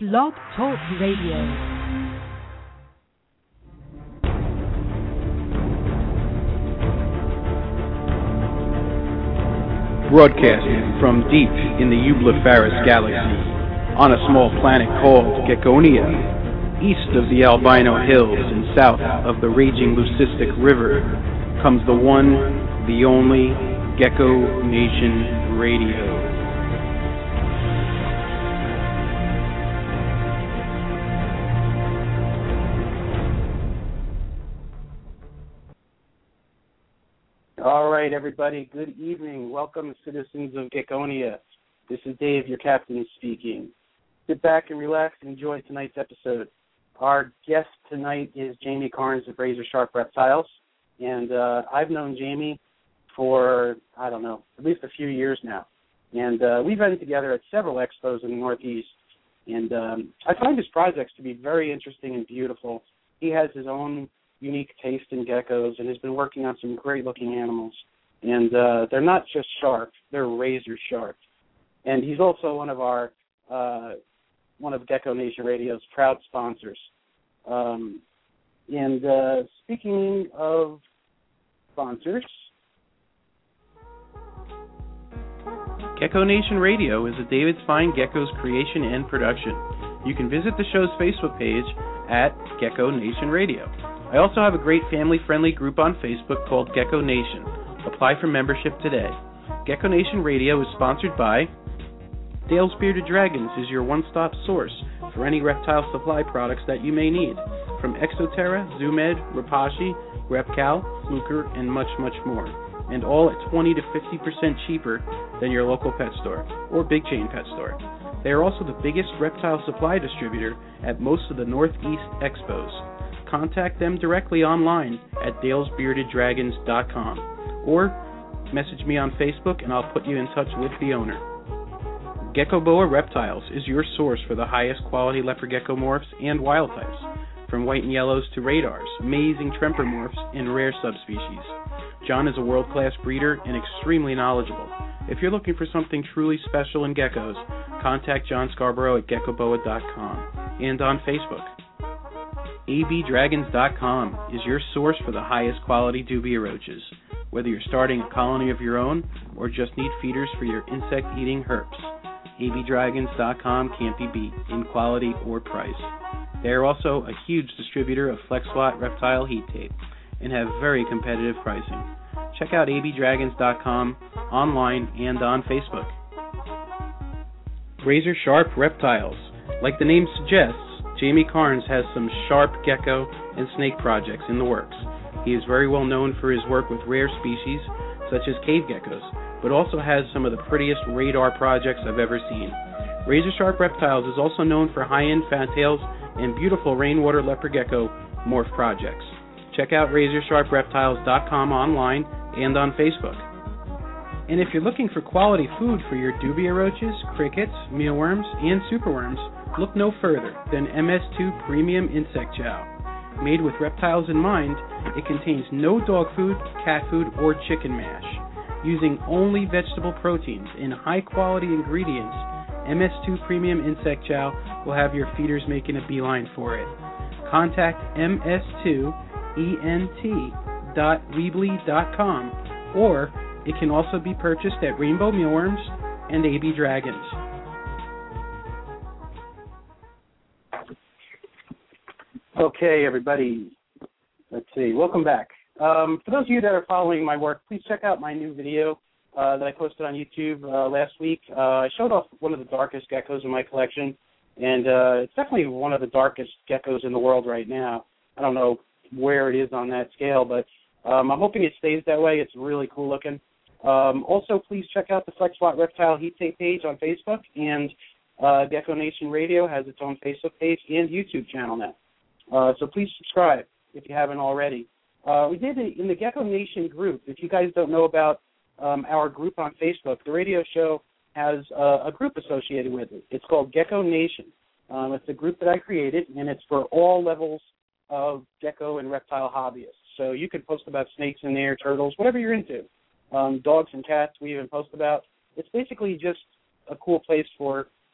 Blog Talk Radio. Broadcasting from deep in the Eublepharis galaxy, on a small planet called Geckonia, east of the Albino Hills and south of the raging Leucistic River, comes the one, the only Gecko Nation Radio. All right, everybody, good evening. Welcome, citizens of Geckonia. This is Dave, your captain, speaking. Sit back and relax and enjoy tonight's episode. Our guest tonight is Jamie Carnes of Razor Sharp Reptiles, and I've known Jamie for, at least a few years now. And we've been together at several expos in the Northeast, and I find his projects to be very interesting and beautiful. He has his own unique taste in geckos and has been working on some great-looking animals. And they're not just sharp, they're razor sharp. And he's also one of Gecko Nation Radio's proud sponsors. Speaking of sponsors, Gecko Nation Radio is a David's Fine Geckos creation and production. You can visit the show's Facebook page at Gecko Nation Radio. I also have a great family-friendly group on Facebook called Gecko Nation. Apply for membership today. Gecko Nation Radio is sponsored by Dale's Bearded Dragons is your one-stop source for any reptile supply products that you may need, from Exoterra, Zoomed, Rapashi, Repcal, Fluker, and much, much more, and all at 20 to 50% cheaper than your local pet store or big chain pet store. They are also the biggest reptile supply distributor at most of the Northeast expos. Contact them directly online at dalesbeardeddragons.com or message me on Facebook and I'll put you in touch with the owner. Gecko Boa Reptiles is your source for the highest quality leopard gecko morphs and wild types, from white and yellows to radars, amazing tremper morphs, and rare subspecies. John is a world-class breeder and extremely knowledgeable. If you're looking for something truly special in geckos, contact John Scarborough at geckoboa.com and on Facebook. abdragons.com is your source for the highest quality dubia roaches. Whether you're starting a colony of your own or just need feeders for your insect-eating herps, abdragons.com can't be beat in quality or price. They are also a huge distributor of FlexLot reptile heat tape and have very competitive pricing. Check out abdragons.com online and on Facebook. Razor Sharp Reptiles. Like the name suggests, Jamie Carnes has some sharp gecko and snake projects in the works. He is very well known for his work with rare species, such as cave geckos, but also has some of the prettiest radar projects I've ever seen. Razor Sharp Reptiles is also known for high-end fantails and beautiful rainwater leopard gecko morph projects. Check out RazorSharpReptiles.com online and on Facebook. And if you're looking for quality food for your dubia roaches, crickets, mealworms, and superworms, look no further than MS2 Premium Insect Chow. Made with reptiles in mind, it contains no dog food, cat food, or chicken mash. Using only vegetable proteins and high-quality ingredients, MS2 Premium Insect Chow will have your feeders making a beeline for it. Contact ms2ent.weebly.com, or it can also be purchased at Rainbow Mealworms and AB Dragons. okay, everybody, let's see. Welcome back. For those of you that are following my work, please check out my new video that I posted on YouTube last week. I showed off one of the darkest geckos in my collection, and it's definitely one of the darkest geckos in the world right now. I don't know where it is on that scale, but I'm hoping it stays that way. It's really cool looking. Also, please check out the FlexLot Reptile Heat Tape page on Facebook, and Gecko Nation Radio has its own Facebook page and YouTube channel now. So please subscribe if you haven't already. We did it in the Gecko Nation group. If you guys don't know about our group on Facebook, the radio show has a group associated with it. It's called Gecko Nation. It's a group that I created, and it's for all levels of gecko and reptile hobbyists. So you can post about snakes in there, turtles, whatever you're into. Dogs and cats we even post about. It's basically just a cool place for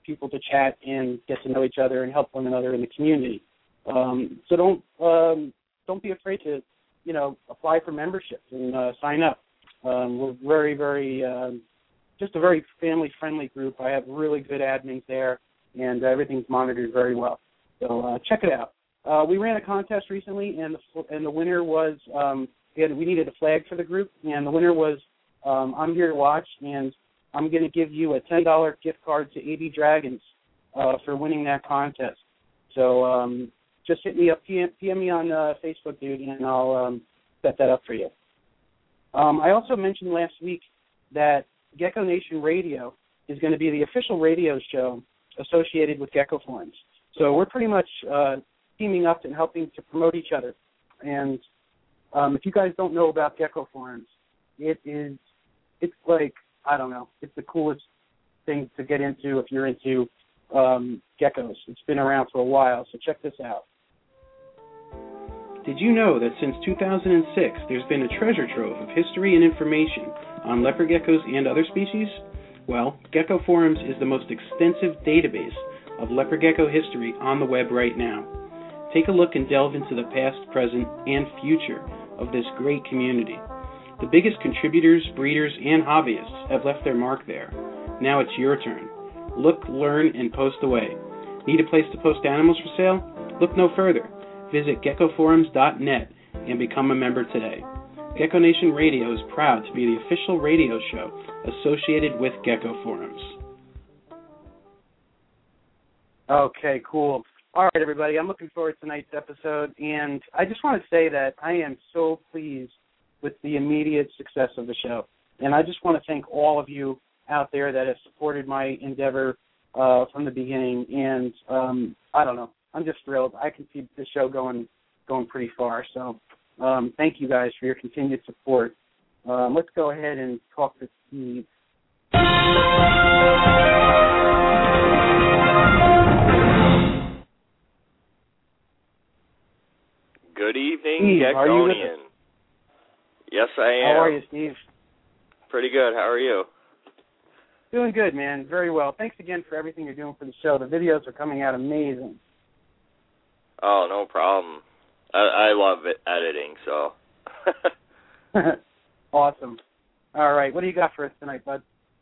people to chat and get to know each other and help one another in the community. So don't be afraid to, apply for membership and sign up. We're very, very, just a very family-friendly group. I have really good admins there, and everything's monitored very well. So check it out. We ran a contest recently, and the winner was we needed a flag for the group, and the winner was I'm Here to Watch, and I'm going to give you a $10 gift card to AB Dragons for winning that contest. So just hit me up, PM me on Facebook, dude, and I'll set that up for you. I also mentioned last week that Gecko Nation Radio is going to be the official radio show associated with Gecko Forums. So we're pretty much teaming up and helping to promote each other. And if you guys don't know about Gecko Forums, it's like, I don't know, it's the coolest thing to get into if you're into geckos. It's been around for a while, so check this out. Did you know that since 2006, there's been a treasure trove of history and information on leopard geckos and other species? Well, Gecko Forums is the most extensive database of leopard gecko history on the web right now. Take a look and delve into the past, present, and future of this great community. The biggest contributors, breeders, and hobbyists have left their mark there. Now it's your turn. Look, learn, and post away. Need a place to post animals for sale? Look no further. Visit geckoforums.net and become a member today. Gecko Nation Radio is proud to be the official radio show associated with Gecko Forums. Okay, cool. All right, everybody, I'm looking forward to tonight's episode, and I just want to say that I am so pleased with the immediate success of the show. And I just want to thank all of you out there that have supported my endeavor from the beginning, and I don't know. I'm just thrilled. I can see the show going pretty far. So thank you guys for your continued support. Let's go ahead and talk to Steve. Good evening, Steve, Geckonian. Yes, I am. How are you, Steve? Pretty good. How are you? Doing good, man. Very well. Thanks again for everything you're doing for the show. The videos are coming out amazing. Oh, no problem. I love editing, so. Awesome. All right. What do you got for us tonight, bud?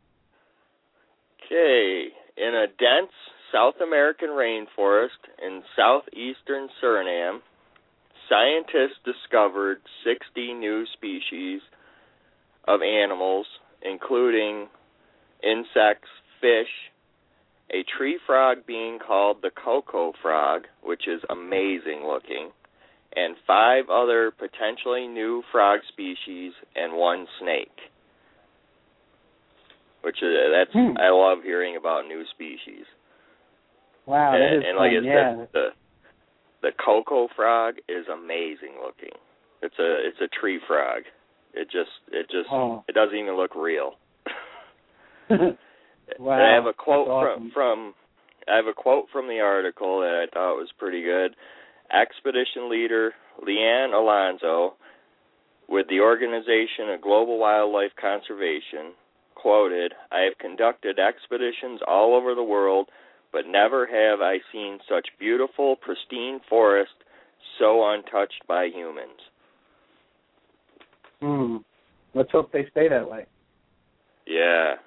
Okay. In a dense South American rainforest in southeastern Suriname, scientists discovered 60 new species of animals, including insects, fish, a tree frog being called the cocoa frog, which is amazing looking, and 5 other potentially new frog species and 1 snake. I love hearing about new species. Wow, that is and like fun, I said, the cocoa frog is amazing looking. It's a tree frog. It doesn't even look real. Wow. And I have a quote awesome. from the article that I thought was pretty good. Expedition leader Leanne Alonso with the Organization of Global Wildlife Conservation quoted, "I have conducted expeditions all over the world, but never have I seen such beautiful, pristine forest so untouched by humans." Let's hope they stay that way. Yeah.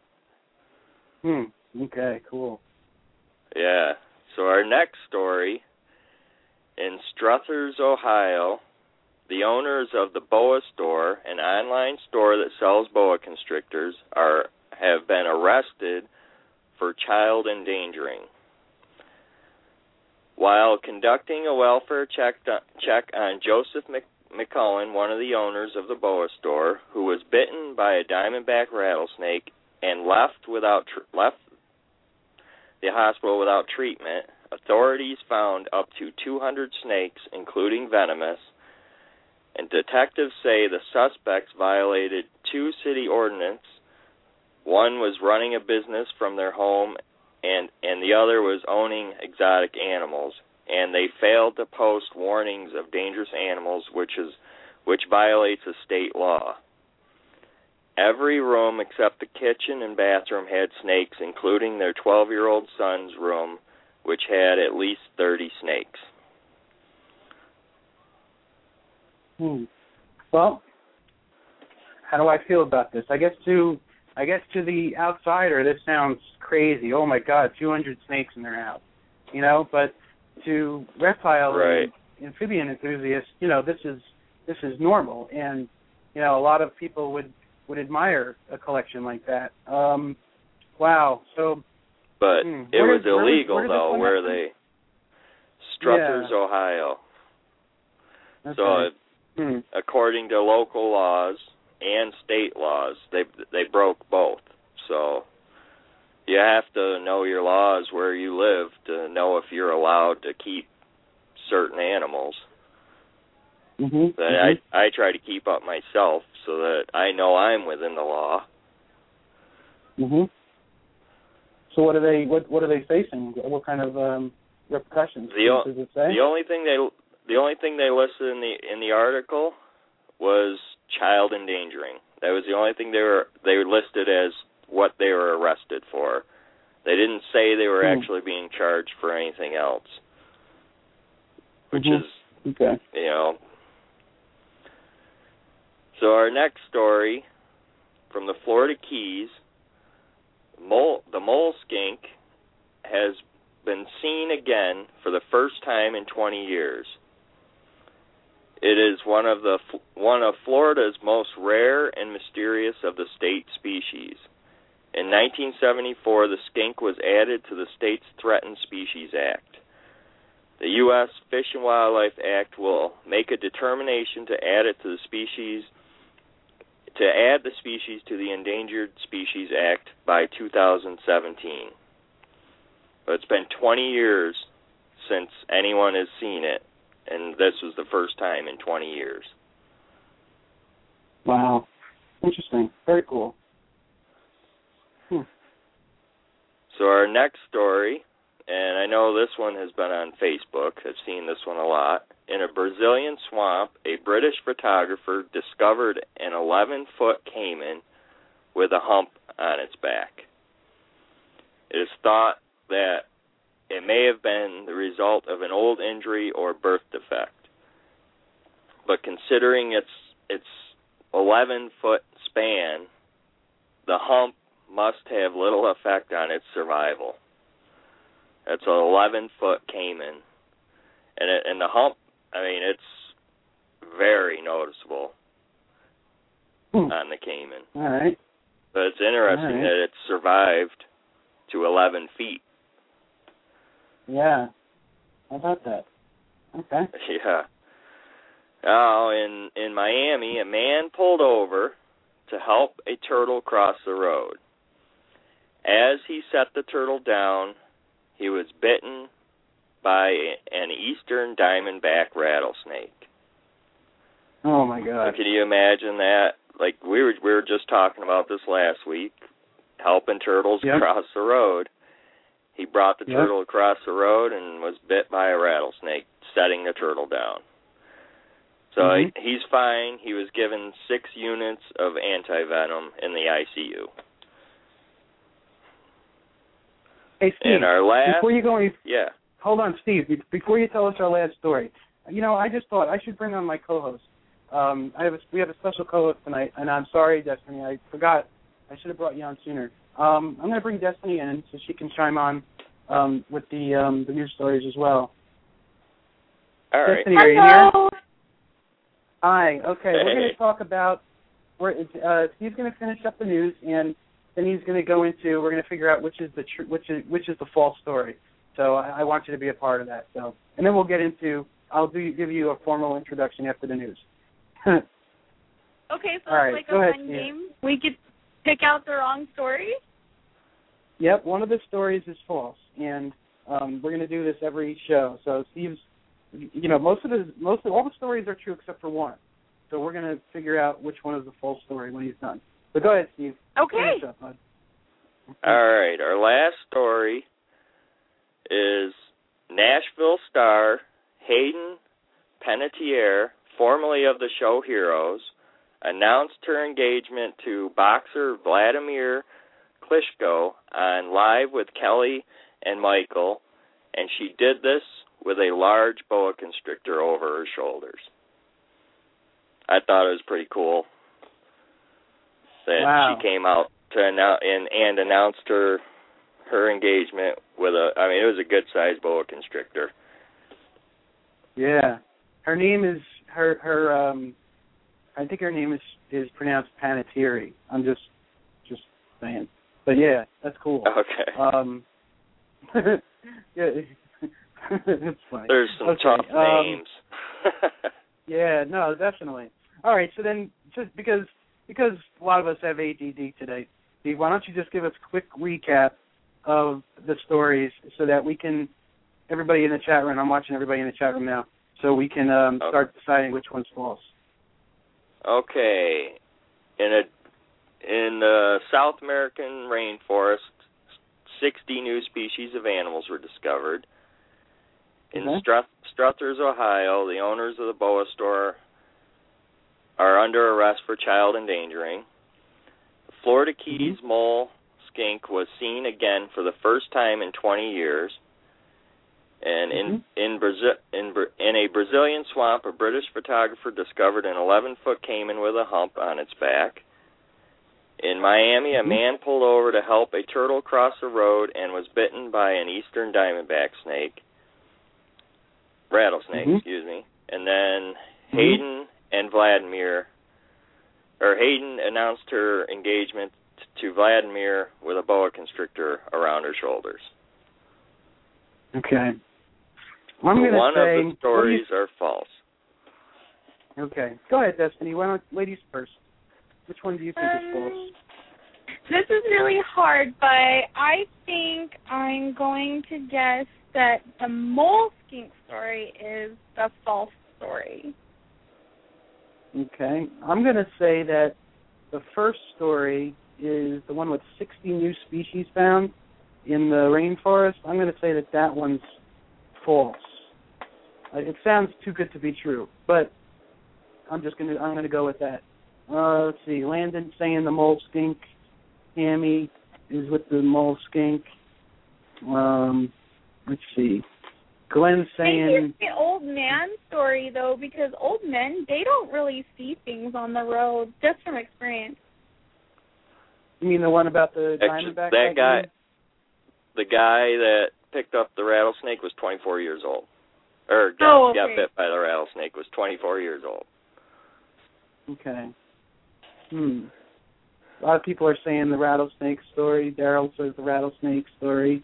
Okay, cool. Yeah. So our next story, in Struthers, Ohio, the owners of the Boa Store, an online store that sells boa constrictors, have been arrested for child endangering. While conducting a welfare check on Joseph McCullen, one of the owners of the Boa Store, who was bitten by a diamondback rattlesnake and left the hospital without treatment, authorities found up to 200 snakes, including venomous, and detectives say the suspects violated 2 city ordinances. One was running a business from their home, and the other was owning exotic animals, and they failed to post warnings of dangerous animals, which violates a state law. Every room except the kitchen and bathroom had snakes, including their 12-year-old son's room, which had at least 30 snakes. Well, how do I feel about this? I guess to the outsider, this sounds crazy. Oh my God, 200 snakes in their house, But to reptile and amphibian enthusiasts, this is normal, and a lot of people would admire a collection like that. Wow. So. But it was illegal though, where they Struthers, Ohio. Okay. So, according to local laws and state laws, they broke both. So, you have to know your laws where you live to know if you're allowed to keep certain animals. But I try to keep up myself so that I know I'm within the law. So what are they facing? What kind of repercussions does it say? The only thing they listed in the article was child endangering. That was the only thing they were listed as what they were arrested for. They didn't say they were actually being charged for anything else, which is okay. So our next story from the Florida Keys, the mole skink has been seen again for the first time in 20 years. It is one of Florida's most rare and mysterious of the state species. In 1974, the skink was added to the state's Threatened Species Act. The U.S. Fish and Wildlife Act will make a determination to add the species to the Endangered Species Act by 2017. But it's been 20 years since anyone has seen it, and this was the first time in 20 years. Wow. Interesting. Very cool. So our next story, and I know this one has been on Facebook. I've seen this one a lot. In a Brazilian swamp, a British photographer discovered an 11-foot caiman with a hump on its back. It is thought that it may have been the result of an old injury or birth defect. But considering its 11-foot span, the hump must have little effect on its survival. That's an 11-foot caiman. And the hump, it's very noticeable on the caiman. All right. But it's interesting that it survived to 11 feet. Yeah. How about that? Okay. Yeah. Now, in Miami, a man pulled over to help a turtle cross the road. As he set the turtle down, he was bitten by an eastern diamondback rattlesnake. Oh my God! So can you imagine that? Like we were just talking about this last week, helping turtles cross the road. He brought the turtle across the road and was bit by a rattlesnake, setting the turtle down. So he's fine. He was given 6 units of antivenom in the ICU. Hey, Steve, and our last, before you go any, hold on, Steve. Before you tell us our last story, I just thought I should bring on my co-host. We have a special co-host tonight, and I'm sorry, Destiny, I forgot. I should have brought you on sooner. I'm going to bring Destiny in so she can chime on with the news stories as well. All right. Destiny, are you here? Hi. Okay, we're going to talk about. Steve's going to finish up the news, and then he's going to go into. We're going to figure out which is the false story. So I want you to be a part of that. So, and then we'll get into. Give you a formal introduction after the news. Okay, so right, it's like a fun game. We could pick out the wrong story. Yep, one of the stories is false, and we're going to do this every show. So Steve's, all the stories are true except for one. So we're going to figure out which one is the false story when he's done. So go ahead, Steve. Okay. Finish up, bud. All right, our last story is Nashville star Hayden Panettiere, formerly of the show Heroes, announced her engagement to boxer Vladimir Klitschko on Live with Kelly and Michael, and she did this with a large boa constrictor over her shoulders. I thought it was pretty cool that she came out to and announced her engagement with it was a good-sized boa constrictor. Yeah. Her name is, I think her name is pronounced Panettiere. I'm just saying. But yeah, that's cool. Okay. Yeah, it's funny. There's some tough names. Yeah, no, definitely. All right, so then just because a lot of us have ADD today, Steve, why don't you just give us a quick recap of the stories so that we can, everybody in the chat room, I'm watching everybody in the chat room now, so we can start deciding which one's false. Okay. In the South American rainforest, 60 new species of animals were discovered. In Struthers, Ohio, the owners of the boa store are under arrest for child endangering. The Florida Keys mole skink was seen again for the first time in 20 years. And in a Brazilian swamp, a British photographer discovered an 11-foot caiman with a hump on its back. In Miami, a man pulled over to help a turtle cross the road and was bitten by an eastern diamondback rattlesnake, excuse me. And then Hayden announced her engagement to Vladimir with a boa constrictor around her shoulders. Okay. Well, I'm going to say one of the stories are false. Okay. Go ahead, Destiny. Why don't ladies first? Which one do you think is false? This is really hard, but I think I'm going to guess that the mole skink story is the false story. Okay. I'm going to say that the first story is the one with 60 new species found in the rainforest. I'm going to say that one's false. It sounds too good to be true, but I'm going to go with that. Let's see. Landon saying the mole skink. Tammy is with the mole skink. Let's see. Glenn saying... Here's the old man story, though, because old men, they don't really see things on the road, just from experience. You mean the one about the diamondback? That guy, the guy that picked up the rattlesnake was 24 years old. Or got bit by the rattlesnake was 24 years old. Okay. A lot of people are saying the rattlesnake story. Daryl says the rattlesnake story.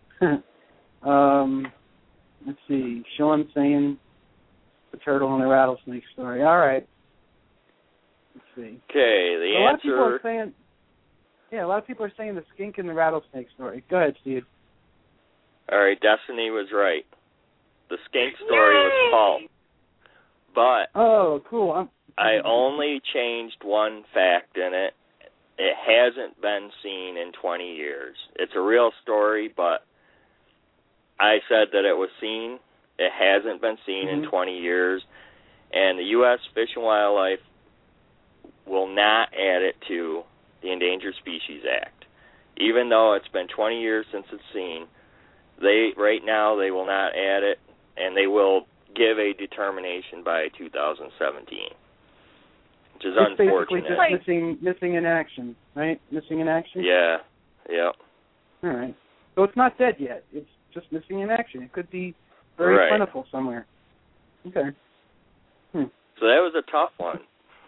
Let's see. Sean saying the turtle and the rattlesnake story. All right. Let's see. Okay, a lot of people are saying the skink and the rattlesnake story. Go ahead, Steve. All right, Destiny was right. The skink story was false. But oh, cool. I only changed one fact in it. It hasn't been seen in 20 years. It's a real story, but I said that it was seen. It hasn't been seen in 20 years. And the U.S. Fish and Wildlife will not add it to the Endangered Species Act. Even though it's been 20 years since it's seen, right now they will not add it, and they will give a determination by 2017. Which is it's unfortunate. Basically just missing in action, right? Missing in action? Yeah. All right. So it's not dead yet. It's just missing in action. It could be very plentiful somewhere. Okay. So that was a tough one.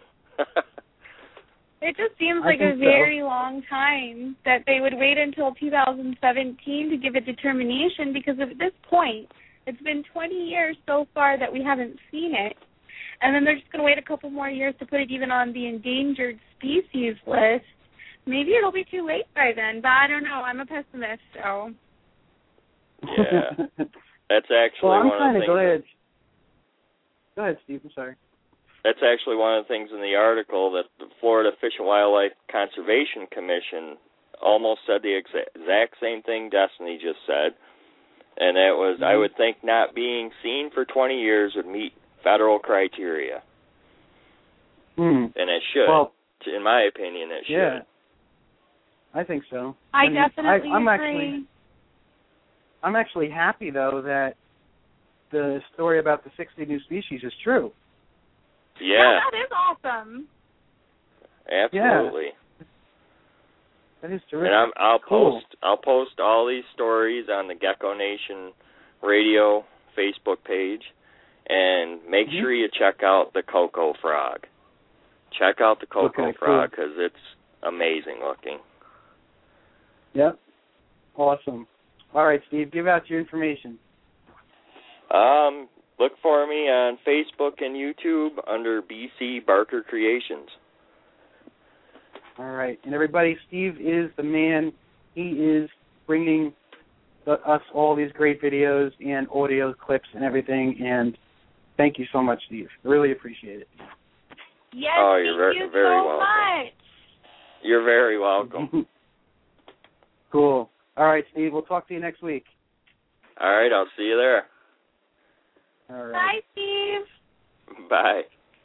It just seems like a very long time that they would wait until 2017 to give a determination, because at this point, it's been 20 years so far that we haven't seen it. And then they're just going to wait a couple more years to put it even on the endangered species list. Maybe it'll be too late by then, but I don't know. I'm a pessimist, so. Yeah. That's actually well, I'm one of the things. Go ahead, Steve. I'm sorry. That's actually one of the things in the article that the Florida Fish and Wildlife Conservation Commission almost said the exact same thing Destiny just said. And that was, I would think not being seen for 20 years would meet federal criteria. And it should. Well, in my opinion, it should. Yeah. I think so. I definitely agree. I'm actually happy, though, that the story about the 60 new species is true. Yeah. That is awesome. Absolutely. Yeah. That is terrific. And Cool. I'll post all these stories on the Gecko Nation Radio Facebook page, and make sure you check out the Cocoa Frog. Check out the Cocoa Frog because it's amazing looking. Yep. Awesome. All right, Steve, give out your information. Look for me on Facebook and YouTube under BC Barker Creations. All right. And everybody, Steve is the man. He is bringing us all these great videos and audio clips and everything. And thank you so much, Steve. I really appreciate it. Yes, you're thank you very so welcome. much. You're very welcome. Cool. All right, Steve, we'll talk to you next week. All right, I'll see you there. All right. Bye, Steve. Bye.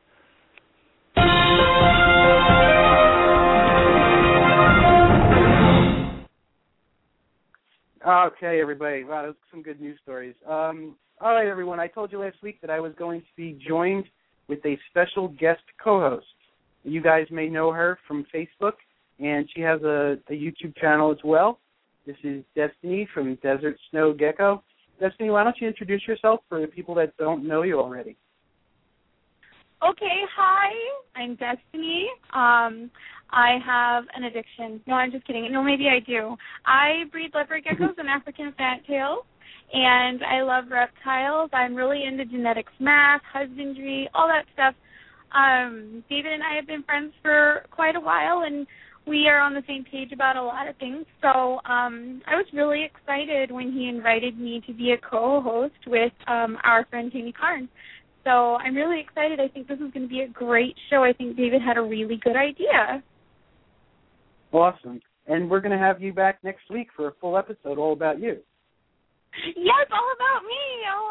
Okay, everybody. Wow, those are some good news stories. All right, everyone. I told you last week that I was going to be joined with a special guest co-host. You guys may know her from Facebook, and she has a YouTube channel as well. This is Destiny from Desert Snow Gecko. Destiny, why don't you introduce yourself for the people that don't know you already? Okay, hi. I'm Destiny. I have an addiction. No, I'm just kidding. No, maybe I do. I breed leopard geckos and African fantails, and I love reptiles. I'm really into genetics, math, husbandry, all that stuff. David and I have been friends for quite a while, and we are on the same page about a lot of things. So I was really excited when he invited me to be a co-host with our friend Jamie Carnes. So I'm really excited. I think this is going to be a great show. I think David had a really good idea. Awesome. And we're going to have you back next week for a full episode all about you. Yes, all about me. Oh,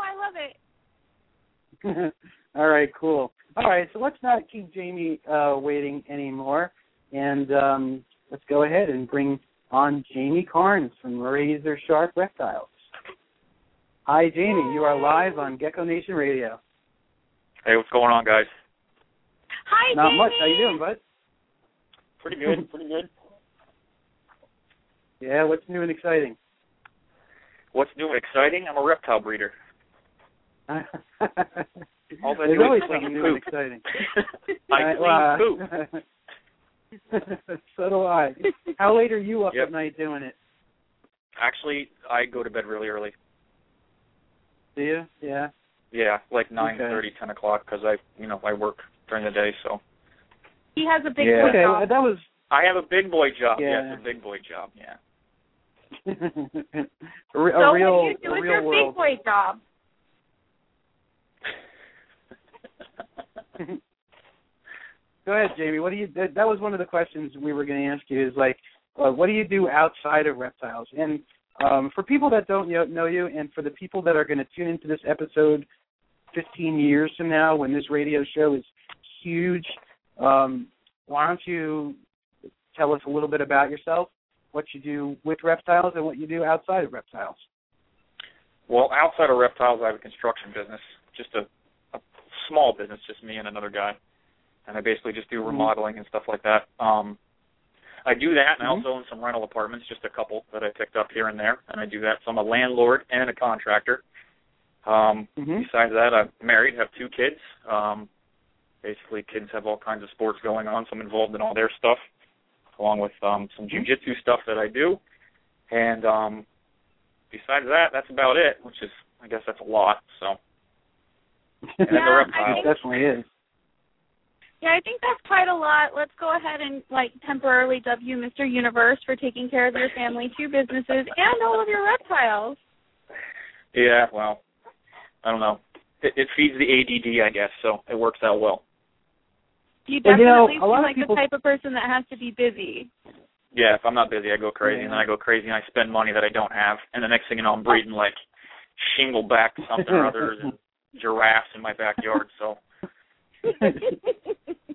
I love it. All right, cool. All right, so let's not keep Jamie waiting anymore. And let's go ahead and bring on Jamie Carnes from Razor Sharp Reptiles. Hi, Jamie. You are live on Gecko Nation Radio. Hey, what's going on, guys? Hi, Not Jamie. much. How you doing, bud? Pretty good, pretty good. Yeah, what's new and exciting? What's new and exciting? I'm a reptile breeder. All I There's do always is something clean new poop. and exciting. I clean poop. So do I. How late are you up Yep. at night doing it? Actually, I go to bed really early. Do you? Yeah. Yeah, like 9:30, 10 o'clock, because I work during the day. So He has a big Yeah. boy Okay, job. that was. I have a big boy job. Yeah. Yes, a big boy job. Yeah. a So real, what do you do a with real your world. big boy job? Go ahead, Jamie. What do you? That was one of the questions we were going to ask you. Is like, what do you do outside of reptiles? And for people that don't know you, and for the people that are going to tune into this episode 15 years from now, when this radio show is huge, why don't you tell us a little bit about yourself, what you do with reptiles, and what you do outside of reptiles? Well, outside of reptiles, I have a construction business, just a small business, just me and another guy. And I basically just do remodeling and stuff like that. I do that, and I also own some rental apartments, just a couple that I picked up here and there, and I do that. So I'm a landlord and a contractor. Besides that, I'm married, have 2 kids. Basically, kids have all kinds of sports going on, so I'm involved in all their stuff, along with some jiu-jitsu stuff that I do. And besides that, that's about it, which is, I guess that's a lot. So, and then the reptiles. It definitely is. Yeah, I think that's quite a lot. Let's go ahead and temporarily dub you Mr. Universe for taking care of your family, 2 businesses, and all of your reptiles. Yeah, well, I don't know. It feeds the ADD, I guess, so it works out well. You definitely a lot seem of like people... the type of person that has to be busy. Yeah, if I'm not busy, I go crazy, and then I go crazy and I spend money that I don't have, and the next thing you know, I'm breeding shingleback something or others and giraffes in my backyard, so...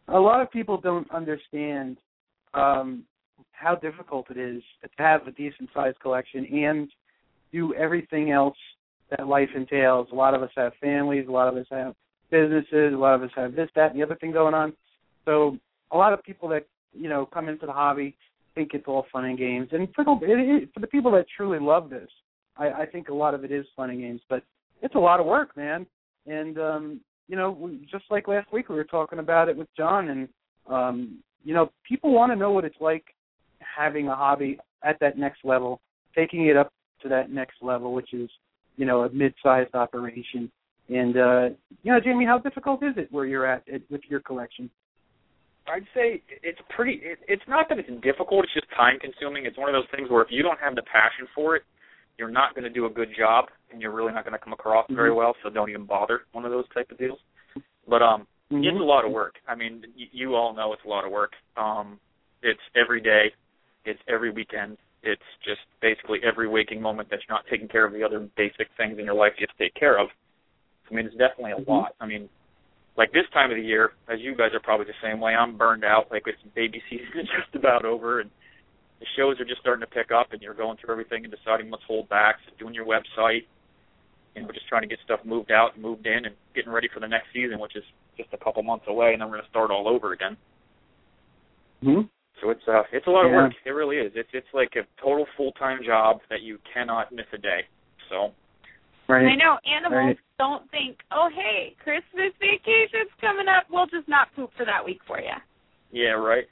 a lot of people don't understand how difficult it is to have a decent-sized collection and do everything else that life entails. A lot of us have families, a lot of us have businesses, a lot of us have this, that, and the other thing going on. So a lot of people that, come into the hobby think it's all fun and games. And for the people that truly love this, I think a lot of it is fun and games. But it's a lot of work, man. And, just like last week we were talking about it with John, and, people want to know what it's like having a hobby at that next level, taking it up to that next level, which is, a mid-sized operation. And, Jamie, how difficult is it where you're at with your collection? I'd say it's not that it's difficult, it's just time-consuming. It's one of those things where if you don't have the passion for it, you're not going to do a good job, and you're really not going to come across very well, so don't even bother, one of those type of deals. But it's a lot of work. I mean, you all know it's a lot of work. It's every day. It's every weekend. It's just basically every waking moment that you're not taking care of the other basic things in your life you have to take care of. I mean, it's definitely a lot. I mean, like this time of the year, as you guys are probably the same way, I'm burned out. Like it's baby season is just about over, and the shows are just starting to pick up, and you're going through everything and deciding what's hold back, so doing your website, and we're just trying to get stuff moved out and moved in and getting ready for the next season, which is just a couple months away, and then we're going to start all over again. Mm-hmm. So it's a lot of work. It really is. It's like a total full-time job that you cannot miss a day. So. Right. I know animals don't think, oh, hey, Christmas vacation's coming up. We'll just not poop for that week for you. Yeah, right.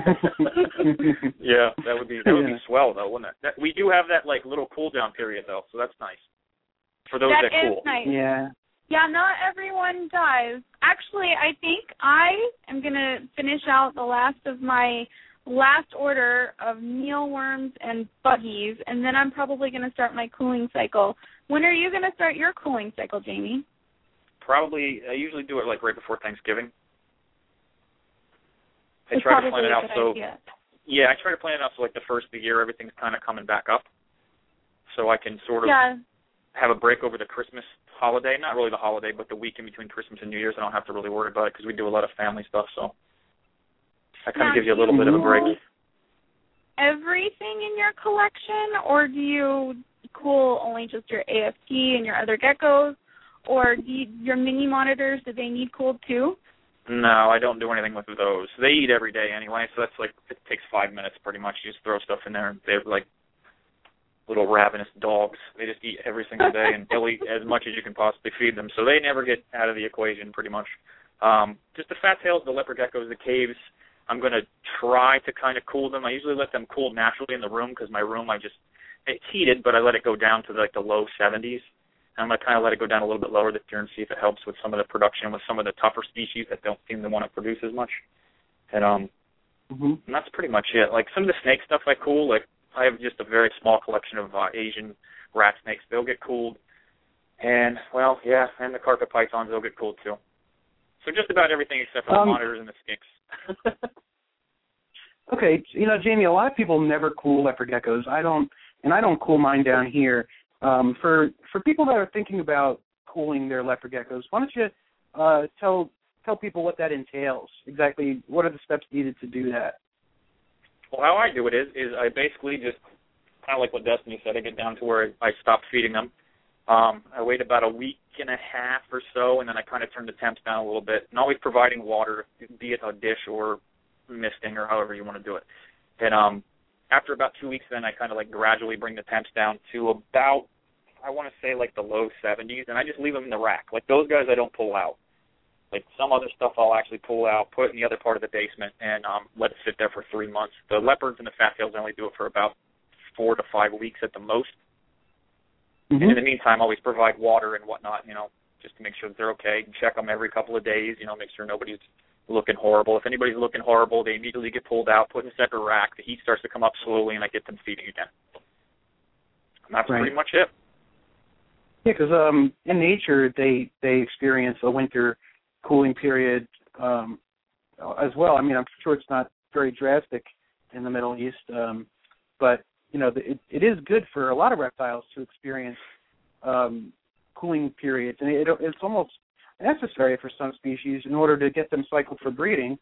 Yeah, that would be swell though, wouldn't it? We do have that like little cool down period though, so that's nice for those that cool. That is nice. Yeah. Yeah, not everyone does. Actually, I think I am going to finish out the last of my last order of mealworms and buggies, and then I'm probably going to start my cooling cycle. When are you going to start your cooling cycle, Jamie? Probably, I usually do it like right before Thanksgiving. I It's try to plan it out so. idea. Yeah, I try to plan it out so like the first of the year everything's kind of coming back up, so I can sort of have a break over the Christmas holiday. Not really the holiday, but the week in between Christmas and New Year's. I don't have to really worry about it because we do a lot of family stuff, so that kind of gives you a little bit of a break. Everything in your collection, or do you cool only just your AFT and your other geckos, or your mini monitors, do they need cooled too? No, I don't do anything with those. They eat every day anyway, so that's like, it takes 5 minutes pretty much. You just throw stuff in there. They're like little ravenous dogs. They just eat every single day, and they'll eat as much as you can possibly feed them. So they never get out of the equation pretty much. Just the fat tails, the leopard geckos, the caves, I'm going to try to kind of cool them. I usually let them cool naturally in the room because my room, it's heated, but I let it go down to like the low 70s. And I'm going to kind of let it go down a little bit lower this year and see if it helps with some of the production with some of the tougher species that don't seem to want to produce as much. And, and that's pretty much it. Like some of the snake stuff I cool, like I have just a very small collection of Asian rat snakes. They'll get cooled. And, well, yeah, and the carpet pythons, they'll get cooled too. So just about everything except for the monitors and the skinks. Okay, Jamie, a lot of people never cool leopard geckos. I don't cool mine down here. For people that are thinking about cooling their leopard geckos, why don't you tell people what that entails? Exactly, what are the steps needed to do that? Well, how I do it is I basically just kind of like what Destiny said. I get down to where I stop feeding them. I wait about a week and a half or so, and then I kind of turn the temps down a little bit, and always providing water, be it a dish or misting or however you want to do it. And after about 2 weeks, then I kind of like gradually bring the temps down to about, I want to say like the low 70s, and I just leave them in the rack. Like those guys I don't pull out. Like some other stuff I'll actually pull out, put it in the other part of the basement, and let it sit there for 3 months. The leopards and the fat tails I only do it for about 4 to 5 weeks at the most. And in the meantime, I always provide water and whatnot, just to make sure that they're okay. Check them every couple of days, make sure nobody's looking horrible. If anybody's looking horrible, they immediately get pulled out, put in a separate rack. The heat starts to come up slowly, and I get them feeding again. And that's pretty much it. Yeah, because in nature, they experience a winter cooling period as well. I mean, I'm sure it's not very drastic in the Middle East, but it is good for a lot of reptiles to experience cooling periods, and it's almost necessary for some species in order to get them cycled for breeding.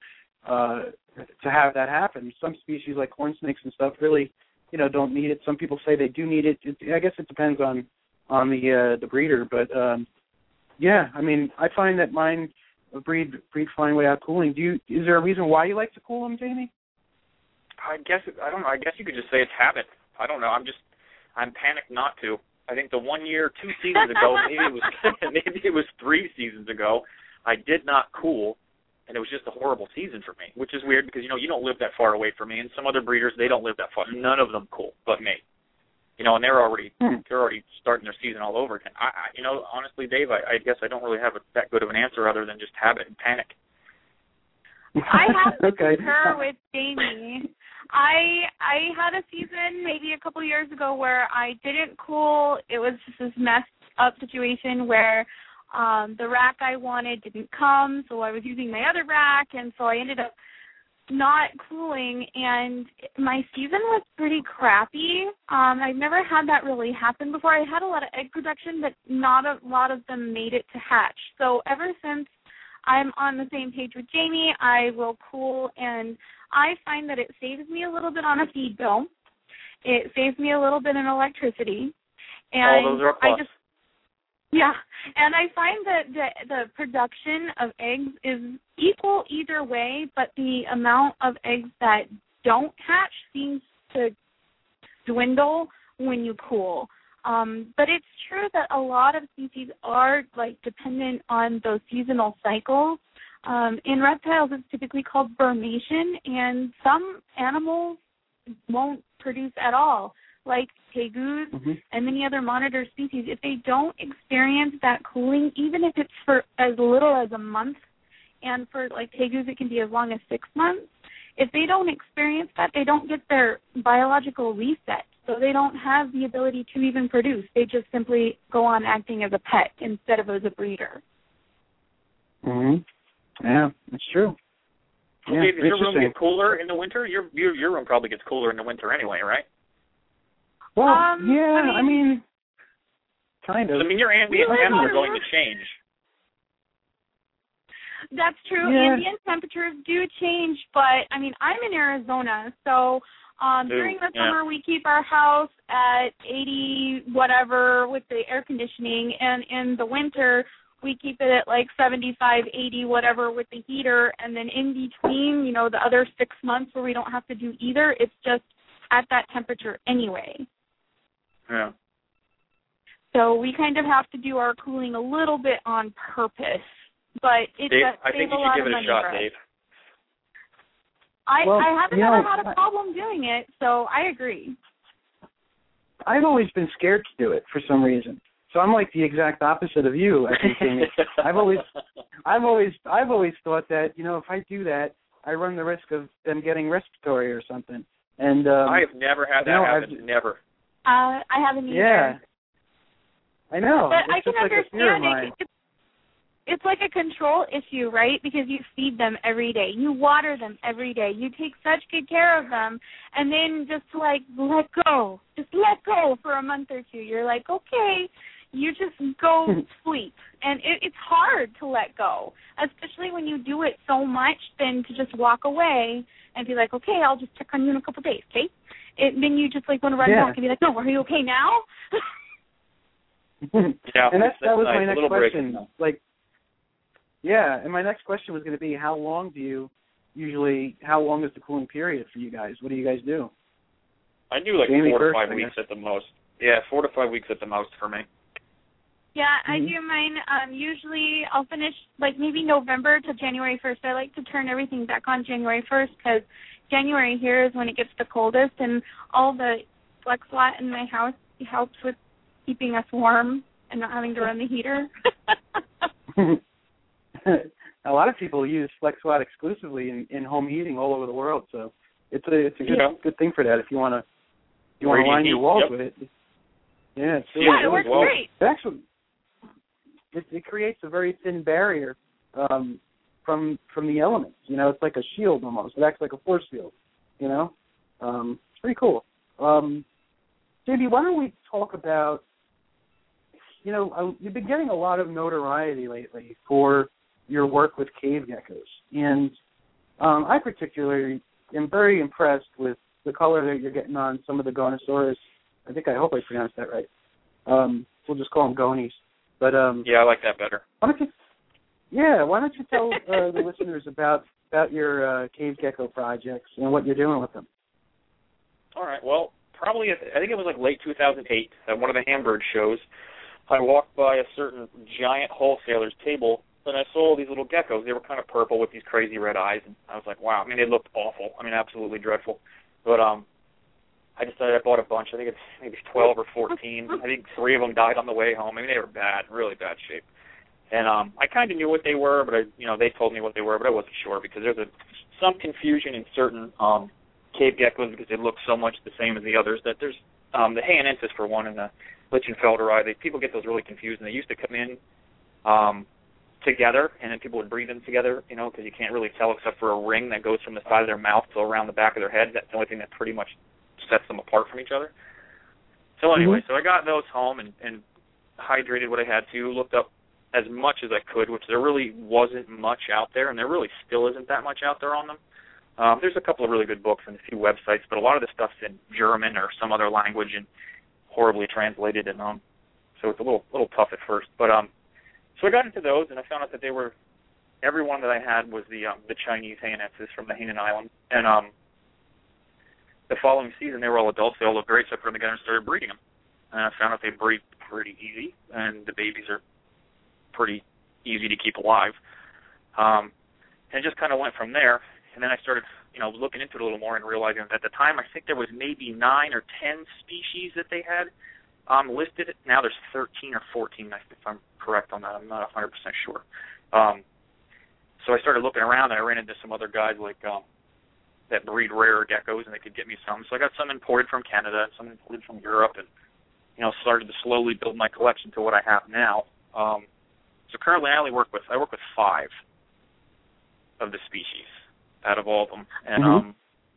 To have that happen, some species like corn snakes and stuff really, don't need it. Some people say they do need it. I guess it depends on the breeder, but yeah, I mean, I find that mine breed fine without cooling. Is there a reason why you like to cool them, Jamie? I don't know. I guess you could just say it's habit. I don't know. I'm panicked not to. I think the 1 year, 2 seasons ago, maybe it was 3 seasons ago, I did not cool, and it was just a horrible season for me, which is weird because, you don't live that far away from me, and some other breeders, they don't live that far. None of them cool but me. And they're already starting their season all over again. Honestly, Dave, I guess I don't really have that good of an answer other than just habit and panic. I have to concur with Jamie. I had a season maybe a couple years ago where I didn't cool. It was just this messed up situation where the rack I wanted didn't come, so I was using my other rack, and so I ended up not cooling, and my season was pretty crappy. I've never had that really happen before. I had a lot of egg production, but not a lot of them made it to hatch. So ever since I'm on the same page with Jamie, I will cool, and I find that it saves me a little bit on a feed bill. It saves me a little bit in electricity. And all those are a plus. Yeah, and I find that the production of eggs is equal either way, but the amount of eggs that don't hatch seems to dwindle when you cool. But it's true that a lot of species are dependent on those seasonal cycles. In reptiles, it's typically called brumation, and some animals won't produce at all, like tegus and many other monitor species. If they don't experience that cooling, even if it's for as little as a month, and for tegus it can be as long as 6 months, if they don't experience that, they don't get their biological reset. So they don't have the ability to even produce. They just simply go on acting as a pet instead of as a breeder. Yeah, that's true. Yeah, Dave, does your room get cooler in the winter? Your room probably gets cooler in the winter anyway, right? Well, yeah, I mean, kind of. Your ambient temps are going to change. That's true. Yeah. Ambient temperatures do change, but, I'm in Arizona, so during the summer we keep our house at 80 whatever with the air conditioning, and in the winter we keep it at 75, 80 whatever with the heater, and then in between, the other 6 months where we don't have to do either, it's just at that temperature anyway. Yeah. So we kind of have to do our cooling a little bit on purpose, but it Dave, does I save think you a lot should give of it money a shot, for us. Dave. I haven't ever had a problem doing it, so I agree. I've always been scared to do it for some reason. So I'm like the exact opposite of you, I think, Jamie. I've always thought that, if I do that, I run the risk of them getting respiratory or something. And I have never had that happen. Never. I haven't either. Yeah. I know. But I can like understand it. It's like a control issue, right? Because you feed them every day. You water them every day. You take such good care of them. And then just let go. Just let go for a month or two. You're like, okay, you just go sleep. And it's hard to let go, especially when you do it so much, then to just walk away and be like, okay, I'll just check on you in a couple of days, okay? Then you just want to run back and be like, no, are you okay now? Yeah, and that was nice. my next question. And my next question was going to be, how long is the cooling period for you guys? What do you guys do? I do 4 to 5 weeks at the most. Yeah, 4 to 5 weeks at the most for me. Yeah, I do mine. Usually I'll finish maybe November to January 1st. I like to turn everything back on January 1st because January here is when it gets the coldest, and all the FlexWatt in my house helps with keeping us warm and not having to run the heater. A lot of people use FlexWatt exclusively in home heating all over the world, so it's a good thing for that if you want to line your walls with it. Yeah, it works great. Actually, it creates a very thin barrier from the elements. It's like a shield almost. It acts like a force field. It's pretty cool. JB, why don't we talk about you've been getting a lot of notoriety lately for your work with cave geckos, and I particularly am very impressed with the color that you're getting on some of the Gonosaurus. I hope I pronounced that right. We'll just call them gonies. But yeah, I like that better. Why don't you tell the listeners about your cave gecko projects and what you're doing with them? All right. Well, probably I think it was like late 2008 at one of the Hamburg shows. I walked by a certain giant wholesaler's table, and I saw these little geckos. They were kind of purple with these crazy red eyes, and I was like, wow. I mean, they looked awful. I mean, absolutely dreadful. But I decided I bought a bunch. I think it's maybe 12 or 14. I think 3 of them died on the way home. I mean, they were bad, really bad shape. And I kind of knew what they were, but they told me what they were, but I wasn't sure because there's some confusion in certain cave geckos because they look so much the same as the others that there's the Hayanensis for one and the Lichtenfelderi. People get those really confused, and they used to come in together, and then people would breed them together, because you can't really tell except for a ring that goes from the side of their mouth to around the back of their head. That's the only thing that pretty much sets them apart from each other. So anyway, so I got those home and hydrated what I had to, looked up as much as I could, which there really wasn't much out there, and there really still isn't that much out there on them. There's a couple of really good books and a few websites, but a lot of the stuff's in German or some other language and horribly translated, and so it's a little tough at first. But so I got into those, and I found out that every one that I had was the Chinese Hayanensis from the Hainan Island, and the following season they were all adults. They all looked great, so I put them together and started breeding them. And I found out they breed pretty easy, and the babies are pretty easy to keep alive. And it just kind of went from there. And then I started, looking into it a little more and realizing that at the time I think there was maybe 9 or 10 species that they had listed. Now there's 13 or 14, if I'm correct on that. I'm not 100% sure. So I started looking around, and I ran into some other guys like that breed rarer geckos, and they could get me some. So I got some imported from Canada and some imported from Europe, and started to slowly build my collection to what I have now. So currently I work with 5 of the species out of all of them, and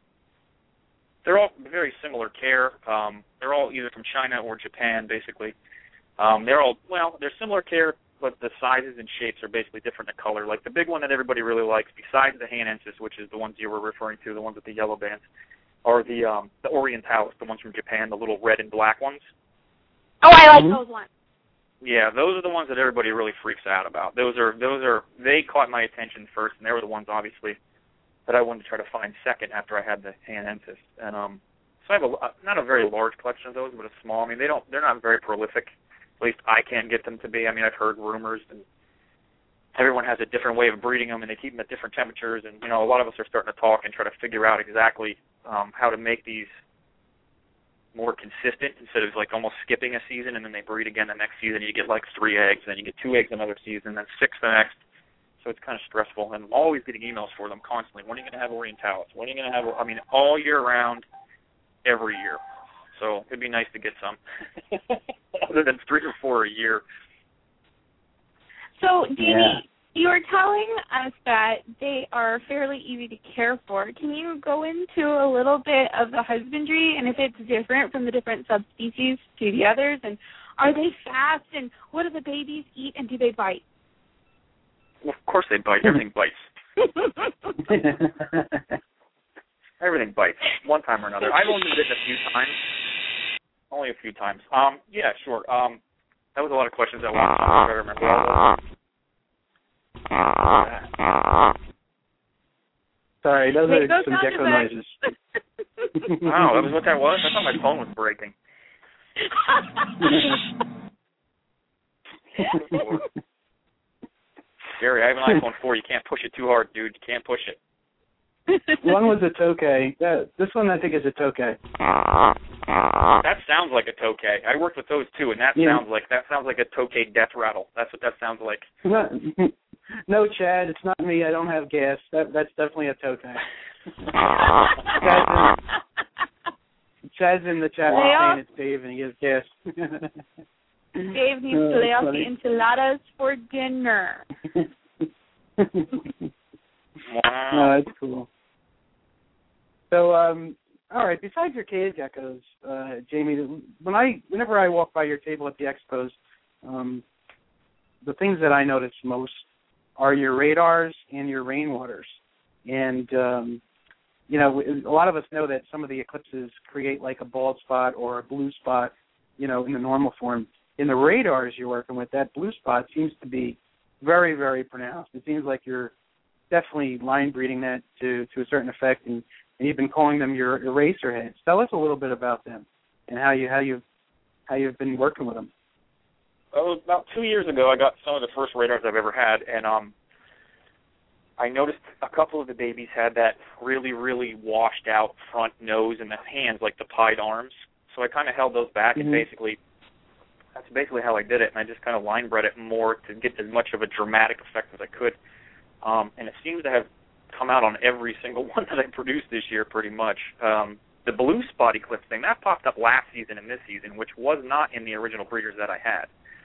they're all very similar care. They're all either from China or Japan, basically. They're similar care, but the sizes and shapes are basically different in color. Like the big one that everybody really likes, besides the Hayanensis, which is the ones you were referring to, the ones with the yellow bands, are the Orientalis, the ones from Japan, the little red and black ones. Oh, I like those ones. Yeah, those are the ones that everybody really freaks out about. They caught my attention first, and they were the ones, obviously, that I wanted to try to find second after I had the Hayanensis. And so I have not a very large collection of those, but a small. I mean, they're not very prolific. At least I can't get them to be. I mean, I've heard rumors, and everyone has a different way of breeding them, and they keep them at different temperatures. And a lot of us are starting to talk and try to figure out exactly how to make these more consistent instead of like almost skipping a season and then they breed again the next season. You get like 3 eggs, then you get 2 eggs another season, then 6 the next. So it's kind of stressful. And I'm always getting emails for them constantly. When are you going to have Orientalis? When are you going to have? I mean, all year round, every year. So it'd be nice to get some, other than 3 or 4 a year. So, Jamie, you were telling us that they are fairly easy to care for. Can you go into a little bit of the husbandry and if it's different from the different subspecies to the others? And are they fast? And what do the babies eat? And do they bite? Well, of course they bite. Everything bites. Everything bites, one time or another. I've only bitten a few times. Only a few times. Yeah, sure. That was a lot of questions at once. I remember all those. Sorry, those are some gecko noises. Wow, that was what that was? I thought my phone was breaking. Jerry, I have an iPhone 4. You can't push it too hard, dude. You can't push it. One was a Tokay. This one I think is a Tokay. That sounds like a Tokay. I worked with those too, and that sounds like a Tokay death rattle. That's what that sounds like. No, Chad, it's not me. I don't have gas. That's definitely a Tokay. Chad's in the chat saying it's Dave, and he has gas. Dave needs to lay off the enchiladas for dinner. Wow. No, that's cool. So, all right, besides your cave geckos, Jamie, whenever I walk by your table at the expos, the things that I notice most are your radars and your rainwaters. And, a lot of us know that some of the eclipses create like a bald spot or a blue spot, in the normal form. In the radars you're working with, that blue spot seems to be very, very pronounced. It seems like you're definitely line breeding that to a certain effect, and you've been calling them your eraser heads. Tell us a little bit about them and how you've been working with them. Oh, about 2 years ago, I got some of the first radars I've ever had, and I noticed a couple of the babies had that really, really washed out front nose and the hands, like the pied arms. So I kind of held those back, and that's basically how I did it, and I just kind of line bred it more to get as much of a dramatic effect as I could. And it seems to have come out on every single one that I produced this year pretty much. The blue spot eclipse thing, that popped up last season and this season, which was not in the original breeders that I had.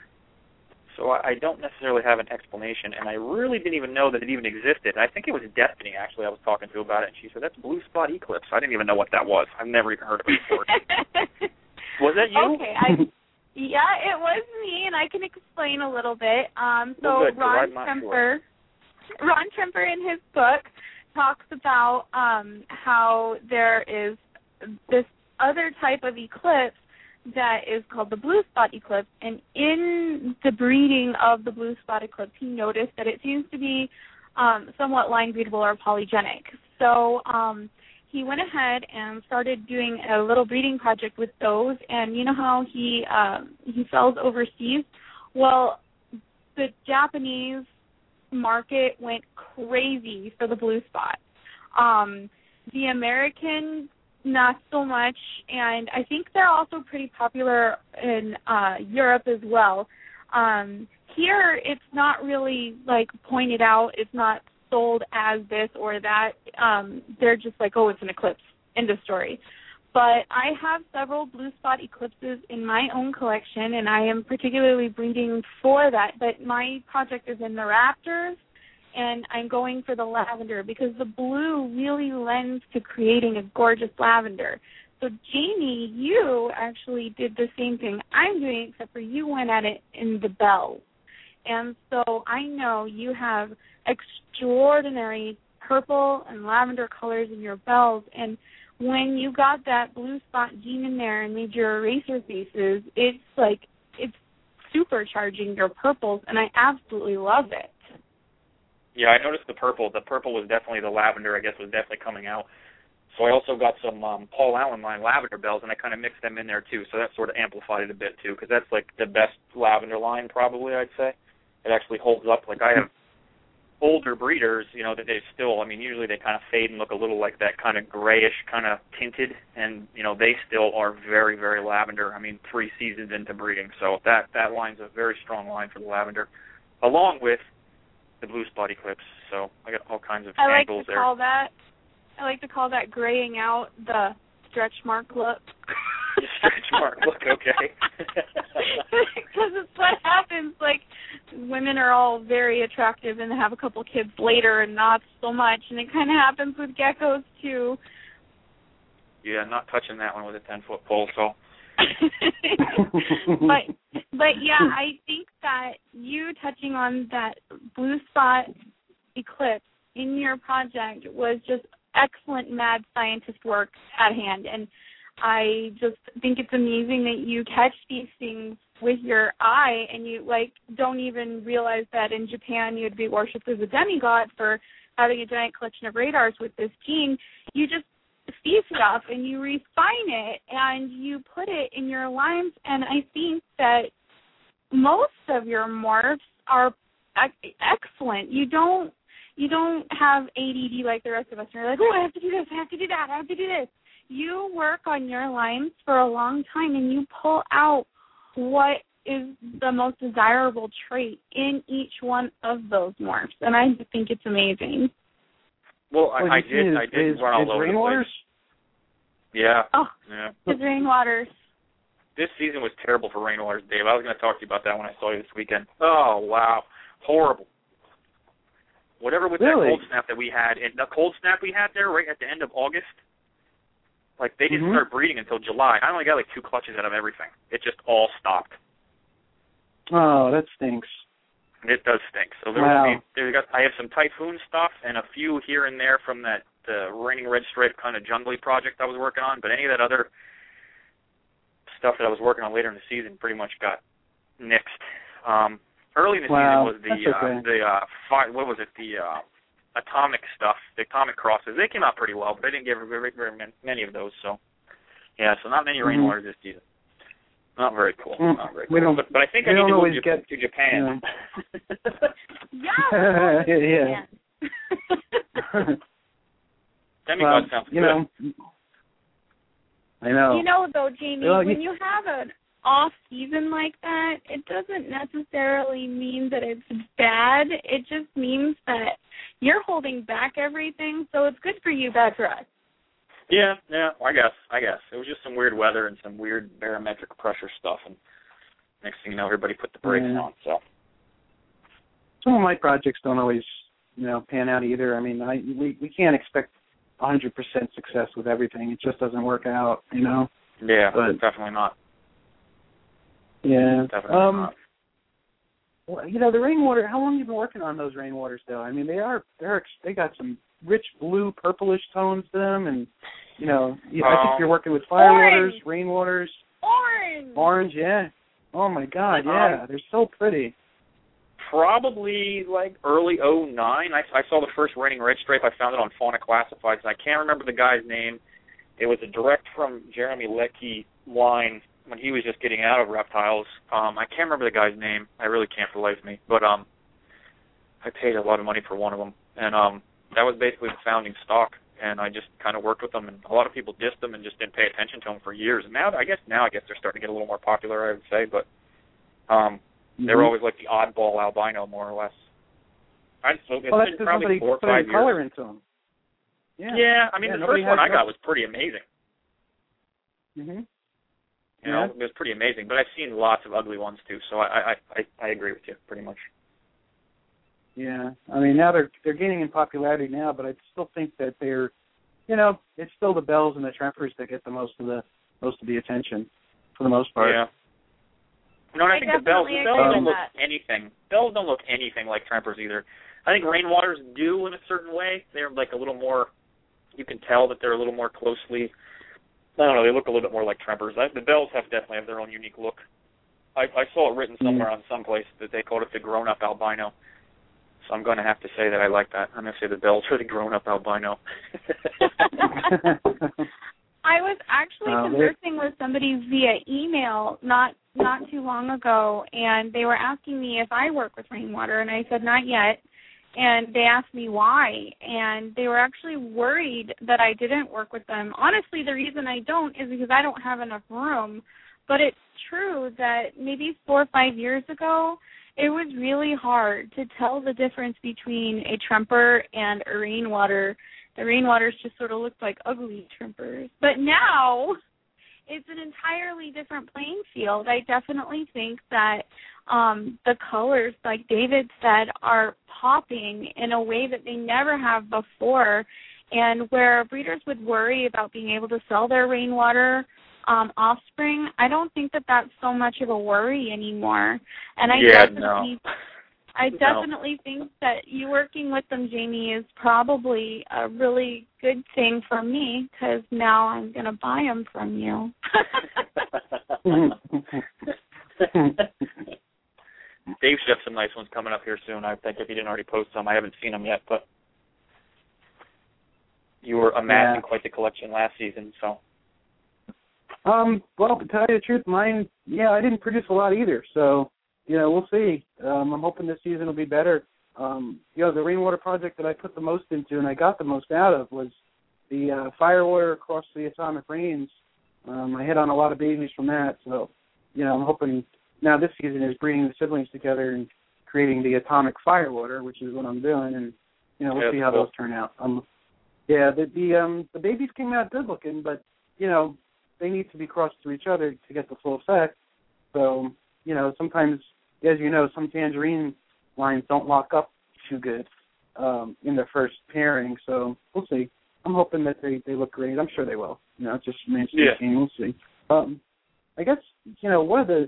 So I don't necessarily have an explanation, and I really didn't even know that it even existed. I think it was Destiny, actually, I was talking to about it, and she said, that's blue spot eclipse. I didn't even know what that was. I've never even heard of it before. Was that you? Okay, yeah, it was me, and I can explain a little bit. So Ron Tremper in his book talks about how there is this other type of eclipse that is called the blue spot eclipse, and in the breeding of the blue spot eclipse, he noticed that it seems to be somewhat line breedable or polygenic. So he went ahead and started doing a little breeding project with those, and you know how he sells overseas? Well, the Japanese market went crazy for the blue spot. The American, not so much, and I think they're also pretty popular in Europe as well. Here, it's not really like pointed out. It's not sold as this or that. They're just like, oh, it's an eclipse. End of story. But I have several blue spot eclipses in my own collection, and I am particularly breeding for that. But my project is in the Raptors, and I'm going for the lavender because the blue really lends to creating a gorgeous lavender. So, Jamie, you actually did the same thing I'm doing, except for you went at it in the bells. And so I know you have extraordinary purple and lavender colors in your bells, and when you got that blue spot gene in there and made your eraser faces, it's supercharging your purples, and I absolutely love it. Yeah, I noticed the purple. The purple was definitely the lavender, I guess, was definitely coming out. So I also got some Paul Allen line lavender bells, and I kind of mixed them in there, too. So that sort of amplified it a bit, too, because that's, like, the best lavender line, probably, I'd say. It actually holds up. Like, I have older breeders, that they still, usually they kind of fade and look a little like that kind of grayish, kind of tinted, and, they still are very, very lavender. 3 seasons into breeding. So that line's a very strong line for the lavender, along with the blue spot eclipse. So I got all kinds of angles there. I like to call that graying out the stretch mark look. Stretch mark look, okay. Because it's what happens. Like, women are all very attractive and have a couple kids later and not so much, and it kind of happens with geckos too. Yeah, not touching that one with a 10-foot pole, so. but yeah, I think that you touching on that blue spot eclipse in your project was just excellent mad scientist work at hand, and I just think it's amazing that you catch these things with your eye and you don't even realize that in Japan you'd be worshipped as a demigod for having a giant collection of radars with this gene. You just feast it up and you refine it and you put it in your lines, and I think that most of your morphs are excellent. You don't have ADD like the rest of us. You're like, oh, I have to do this, I have to do that, I have to do this. You work on your lines for a long time, and you pull out what is the most desirable trait in each one of those morphs, and I just think it's amazing. Well, I did run all over the place. Yeah. Oh, yeah. His rainwaters. This season was terrible for rainwaters, Dave. I was going to talk to you about that when I saw you this weekend. Oh, wow. Horrible. Whatever with that cold snap that we had, and the cold snap we had there right at the end of August, they didn't start breeding until July. I only got 2 clutches out of everything. It just all stopped. Oh, that stinks. It does stink. So Wow. I have some Typhoon stuff and a few here and there from that Raining Red Stripe kind of jungly project I was working on, but any of that other stuff that I was working on later in the season pretty much got nixed. Early in the season was the atomic stuff, the atomic crosses. They came out pretty well, but I didn't get very many of those. So yeah, so not many rainwaters this season. Not very cool. Not very cool. But I think I need to move to Japan. Yeah. Yeah. Demigod sounds good. I know. You know, though, Jamie, when you have an off season like that, it doesn't necessarily mean that it's bad. It just means that you're holding back everything, so it's good for you, bad for us. Yeah, I guess. It was just some weird weather and some weird barometric pressure stuff, and next thing you know, everybody put the brakes on. So some of my projects don't always, pan out either. I mean, we can't expect 100% success with everything. It just doesn't work out, Yeah, but definitely not. Yeah. Definitely not. Well, the rainwater. How long have you been working on those rainwaters, though? I mean, they got some rich blue, purplish tones to them, and I think you're working with firewaters, rainwaters, orange. Yeah. Oh my God, yeah, they're so pretty. Probably like early '09. I saw the first Raining Red Stripe. I found it on Fauna Classifieds. I can't remember the guy's name. It was a direct from Jeremy Leckie line when he was just getting out of reptiles. I can't remember the guy's name. I really can't for the life of me. But I paid a lot of money for one of them, and that was basically the founding stock. And I just kind of worked with them, and a lot of people dissed them and just didn't pay attention to them for years. And now I guess they're starting to get a little more popular, I would say. But they were always like the oddball albino, more or less. It's been probably 4 or 5 years. Color into them. Yeah, I mean, the first one I got was pretty amazing. Mhm. It was pretty amazing. But I've seen lots of ugly ones too, so I agree with you pretty much. Yeah, I mean, now they're gaining in popularity now, but I still think that they're, it's still the bells and the trempers that get the most of the attention, for the most part. Yeah. And I think the bells don't look anything. Bells don't look anything like trempers either. I think rainwaters do in a certain way. They're like a little more. You can tell that they're a little more closely. I don't know. They look a little bit more like trempers. The bells definitely have their own unique look. I saw it written somewhere on some place that they called it the grown-up albino. So I'm going to have to say that I like that. I'm going to say the bells are the grown-up albino. I was actually conversing with somebody via email not too long ago, and they were asking me if I work with rainwater, and I said not yet. And they asked me why, and they were actually worried that I didn't work with them. Honestly, the reason I don't is because I don't have enough room. But it's true that maybe 4 or 5 years ago, it was really hard to tell the difference between a tremper and a rainwater. The rainwaters just sort of looked like ugly trempers. But now it's an entirely different playing field. I definitely think that the colors, like David said, are popping in a way that they never have before. And where breeders would worry about being able to sell their rainwater offspring, I don't think that that's so much of a worry anymore. And I definitely think that you working with them, Jamie, is probably a really good thing for me, because now I'm going to buy them from you. Dave should have some nice ones coming up here soon. I think if he didn't already post some, I haven't seen them yet, but you were amassing quite the collection last season, so. Well, to tell you the truth, mine, I didn't produce a lot either, so, we'll see. I'm hoping this season will be better. The rainwater project that I put the most into and I got the most out of was the firewater across the atomic rains. I hit on a lot of babies from that, so, I'm hoping now this season is bringing the siblings together and creating the atomic firewater, which is what I'm doing, and, we'll see how those turn out. The babies came out good looking, but, they need to be crossed to each other to get the full effect. So, sometimes, as you know, some tangerine lines don't lock up too good in their first pairing. So we'll see. I'm hoping that they look great. I'm sure they will. It's just remains to be seen. We'll see. I guess, one of the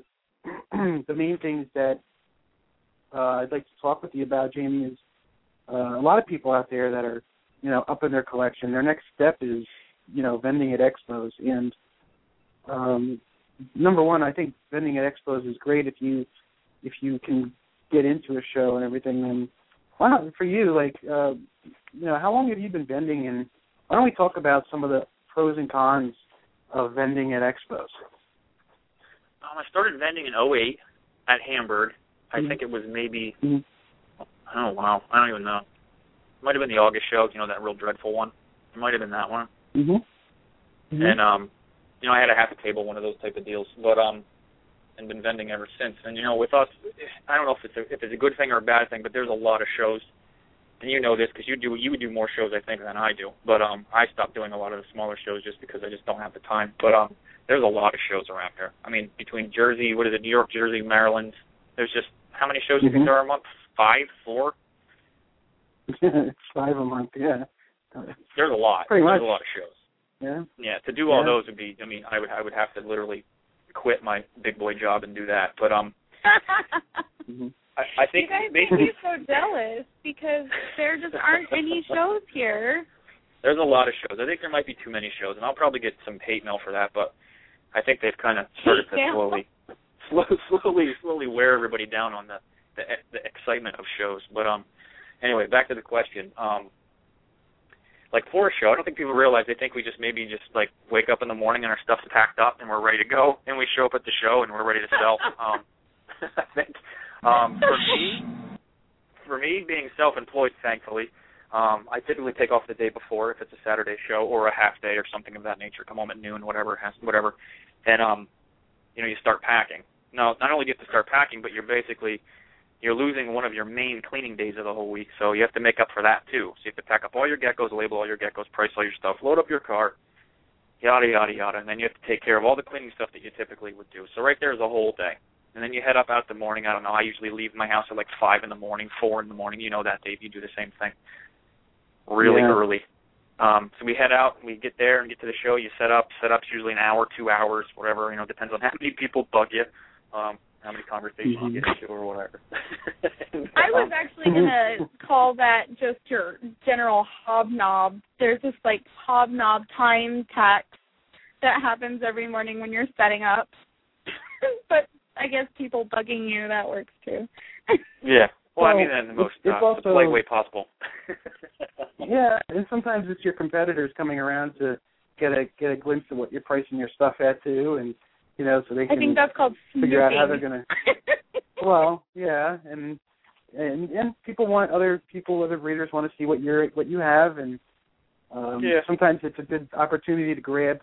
the main things that I'd like to talk with you about, Jamie, is a lot of people out there that are, up in their collection. Their next step is, vending at expos. And number one, I think vending at expos is great if you can get into a show and everything. And why not for you? How long have you been vending? And why don't we talk about some of the pros and cons of vending at expos? I started vending in 2008 at Hamburg. I think it was maybe, I don't even know. It might have been the August show, that real dreadful one. It might have been that one. And, I had a half a table, one of those type of deals, but and been vending ever since. And, with us, I don't know if it's a good thing or a bad thing, but there's a lot of shows. And you know this because you would do more shows, I think, than I do. But I stopped doing a lot of the smaller shows just because I just don't have the time. But there's a lot of shows around here. I mean, between Jersey, New York, Jersey, Maryland, there's just, how many shows do you think there are a month? 5, 4? It's 5 a month, yeah. There's a lot. Pretty much. There's a lot of shows. Yeah. Yeah, to do all those would be, I would have to literally quit my big boy job and do that. But I think you guys make me so jealous because there just aren't any shows here. There's a lot of shows. I think there might be too many shows, and I'll probably get some hate mail for that, but I think they've kind of started to slowly wear everybody down on the excitement of shows. But anyway, back to the question. For a show, I don't think people realize. They think we just wake up in the morning and our stuff's packed up and we're ready to go, and we show up at the show and we're ready to sell. I think for me, being self-employed, thankfully, I typically take off the day before if it's a Saturday show or a half day or something of that nature. Come home at noon, whatever, and you start packing. Now, not only do you have to start packing, but you're losing one of your main cleaning days of the whole week, so you have to make up for that too. So you have to pack up all your geckos, label all your geckos, price all your stuff, load up your cart, yada, yada, yada, and then you have to take care of all the cleaning stuff that you typically would do. So right there is a whole day. And then you head up out in the morning. I don't know, I usually leave my house at 5 in the morning, 4 in the morning. You know that, Dave. You do the same thing. Really early. So we head out, we get there and get to the show. You set up. Setup's usually an hour, 2 hours, whatever. Depends on how many people bug you, how many conversations you get into or whatever. I was actually going to call that just your general hobnob. There's this hobnob time tax that happens every morning when you're setting up. But I guess people bugging you, that works too. Yeah. Well, I mean, in the most the polite way possible. Yeah, and sometimes it's your competitors coming around to get a glimpse of what you're pricing your stuff at too, and so they can. I think that's called figure out how they're gonna. Well, yeah, and people want other breeders want to see what you have, and sometimes it's a good opportunity to grab,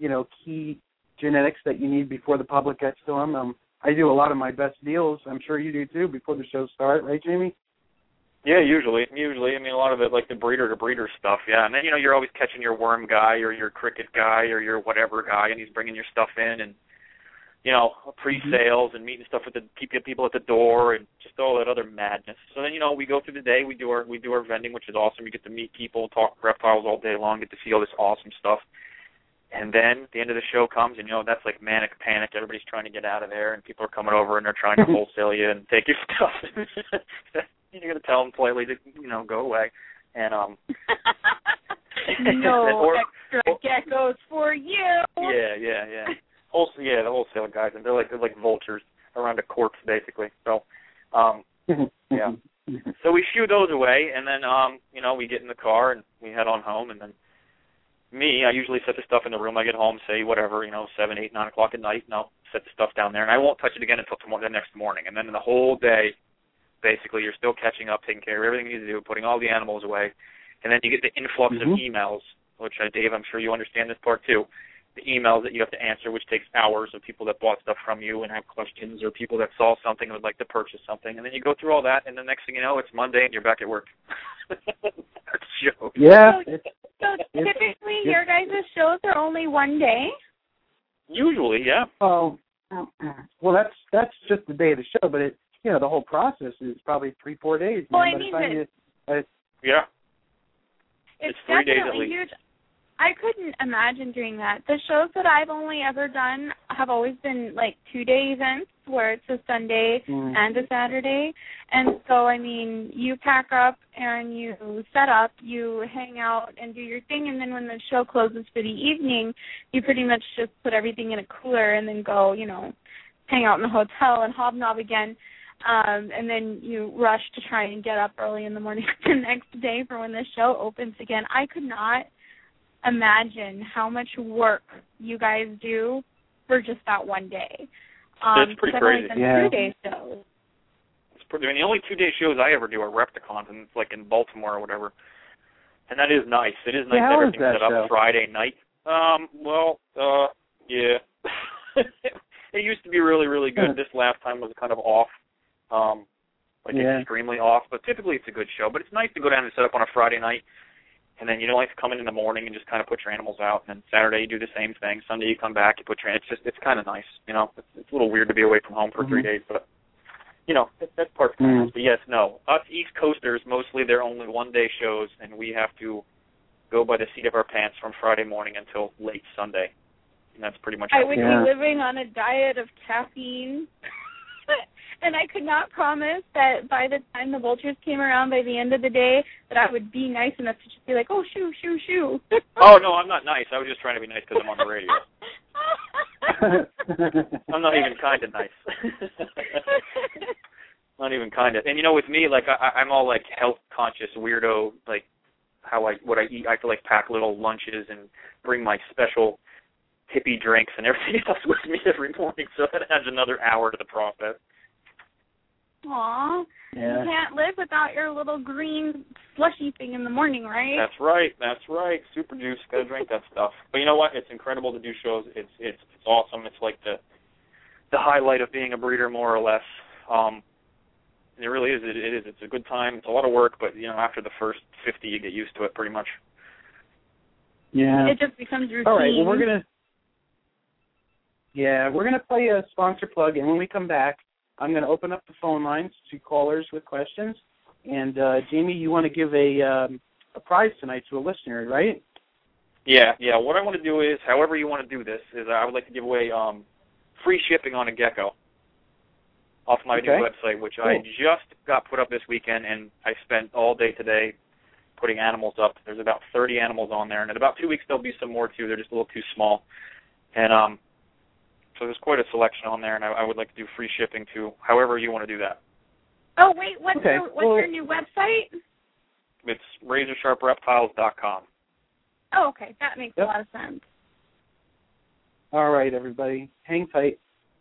key genetics that you need before the public gets to them. I do a lot of my best deals. I'm sure you do too before the shows start, right, Jamie? Yeah, usually. I mean, a lot of it the breeder to breeder stuff. Yeah, and then you're always catching your worm guy or your cricket guy or your whatever guy, and he's bringing your stuff in, and pre-sales and meeting stuff with people at the door and just all that other madness. So then we go through the day. We do our vending, which is awesome. You get to meet people, talk reptiles all day long, get to see all this awesome stuff. And then the end of the show comes, and that's manic panic. Everybody's trying to get out of there, and people are coming over, and they're trying to wholesale you and take your stuff. You're going to tell them politely to, go away. And no extra geckos for you. Yeah. The wholesale guys, and they're like vultures around a corpse, basically. So, yeah. So we shoo those away, and then we get in the car and we head on home, and then. I usually set the stuff in the room. I get home, say whatever, 7, 8, 9 o'clock at night, and I'll set the stuff down there, and I won't touch it again until the next morning. And then the whole day, basically, you're still catching up, taking care of everything you need to do, putting all the animals away, and then you get the influx of emails, which, Dave, I'm sure you understand this part too, the emails that you have to answer, which takes hours of people that bought stuff from you and have questions, or people that saw something and would like to purchase something, and then you go through all that, and the next thing you know, it's Monday and you're back at work. That's a joke. Yeah. So typically your guys' shows are only one day? Usually, yeah. Oh, well, that's just the day of the show, but the whole process is probably 3-4 days. Well, I mean yeah. It's 3 days at definitely least. huge. I couldn't imagine doing that. The shows that I've only ever done have always been like 2-day events where it's a Sunday and a Saturday. And so, I mean, you pack up and you set up, you hang out and do your thing, and then when the show closes for the evening, you pretty much just put everything in a cooler and then go, you know, hang out in the hotel and hobnob again. And then you rush to try and get up early in the morning the next day for when the show opens again. I could not imagine how much work you guys do for just that one day. It's pretty crazy. Yeah. 2-day shows. I mean, the only 2-day shows I ever do are Repticons, and it's like in Baltimore or whatever. And that is nice. It is nice everything's set up Friday night. Yeah. It used to be really, really good. This last time was kind of off, extremely off. But typically it's a good show. But it's nice to go down and set up on a Friday night, and then you don't like to come in the morning and just kind of put your animals out. And then Saturday you do the same thing. Sunday you come back, you put your. It's kind of nice, you know. It's a little weird to be away from home for 3 days, but you know that's part of it. But yes, no, us East Coasters mostly they're only 1-day shows, and we have to go by the seat of our pants from Friday morning until late Sunday. And that's pretty much I would be living on a diet of caffeine, and I could not promise that by the time the vultures came around by the end of the day that I would be nice enough to just be like, oh, shoo, shoo, shoo. Oh, no, I'm not nice. I was just trying to be nice because I'm on the radio. I'm not even kind of nice. Not even kind of. And, you know, with me, like, I'm all, like, health-conscious weirdo, like, what I eat. I have to, like, pack little lunches and bring my special hippie drinks and everything else with me every morning, so that adds another hour to the process. Aw, you can't live without your little green slushy thing in the morning, right? That's right. Super juice, gotta drink that stuff. But you know what? It's incredible to do shows. It's awesome. It's like the highlight of being a breeder, more or less. It really is. It is. It's a good time. It's a lot of work, but you know, after the first 50, you get used to it pretty much. Yeah. It just becomes routine. All right. Well, we're gonna play a sponsor plug, and when we come back, I'm gonna open up the phone lines to callers with questions. And Jamie, you want to give a prize tonight to a listener, right? Yeah. What I want to do is, however you want to do this, is I would like to give away free shipping on a gecko off my new website, which I just got put up this weekend, and I spent all day today putting animals up. There's about 30 animals on there, and in about 2 weeks there'll be some more too. They're just a little too small. And so there's quite a selection on there, and I would like to do free shipping to however you want to do that. Oh, wait, what's your new website? It's RazorSharpReptiles.com. Oh, okay. That makes a lot of sense. All right, everybody. Hang tight.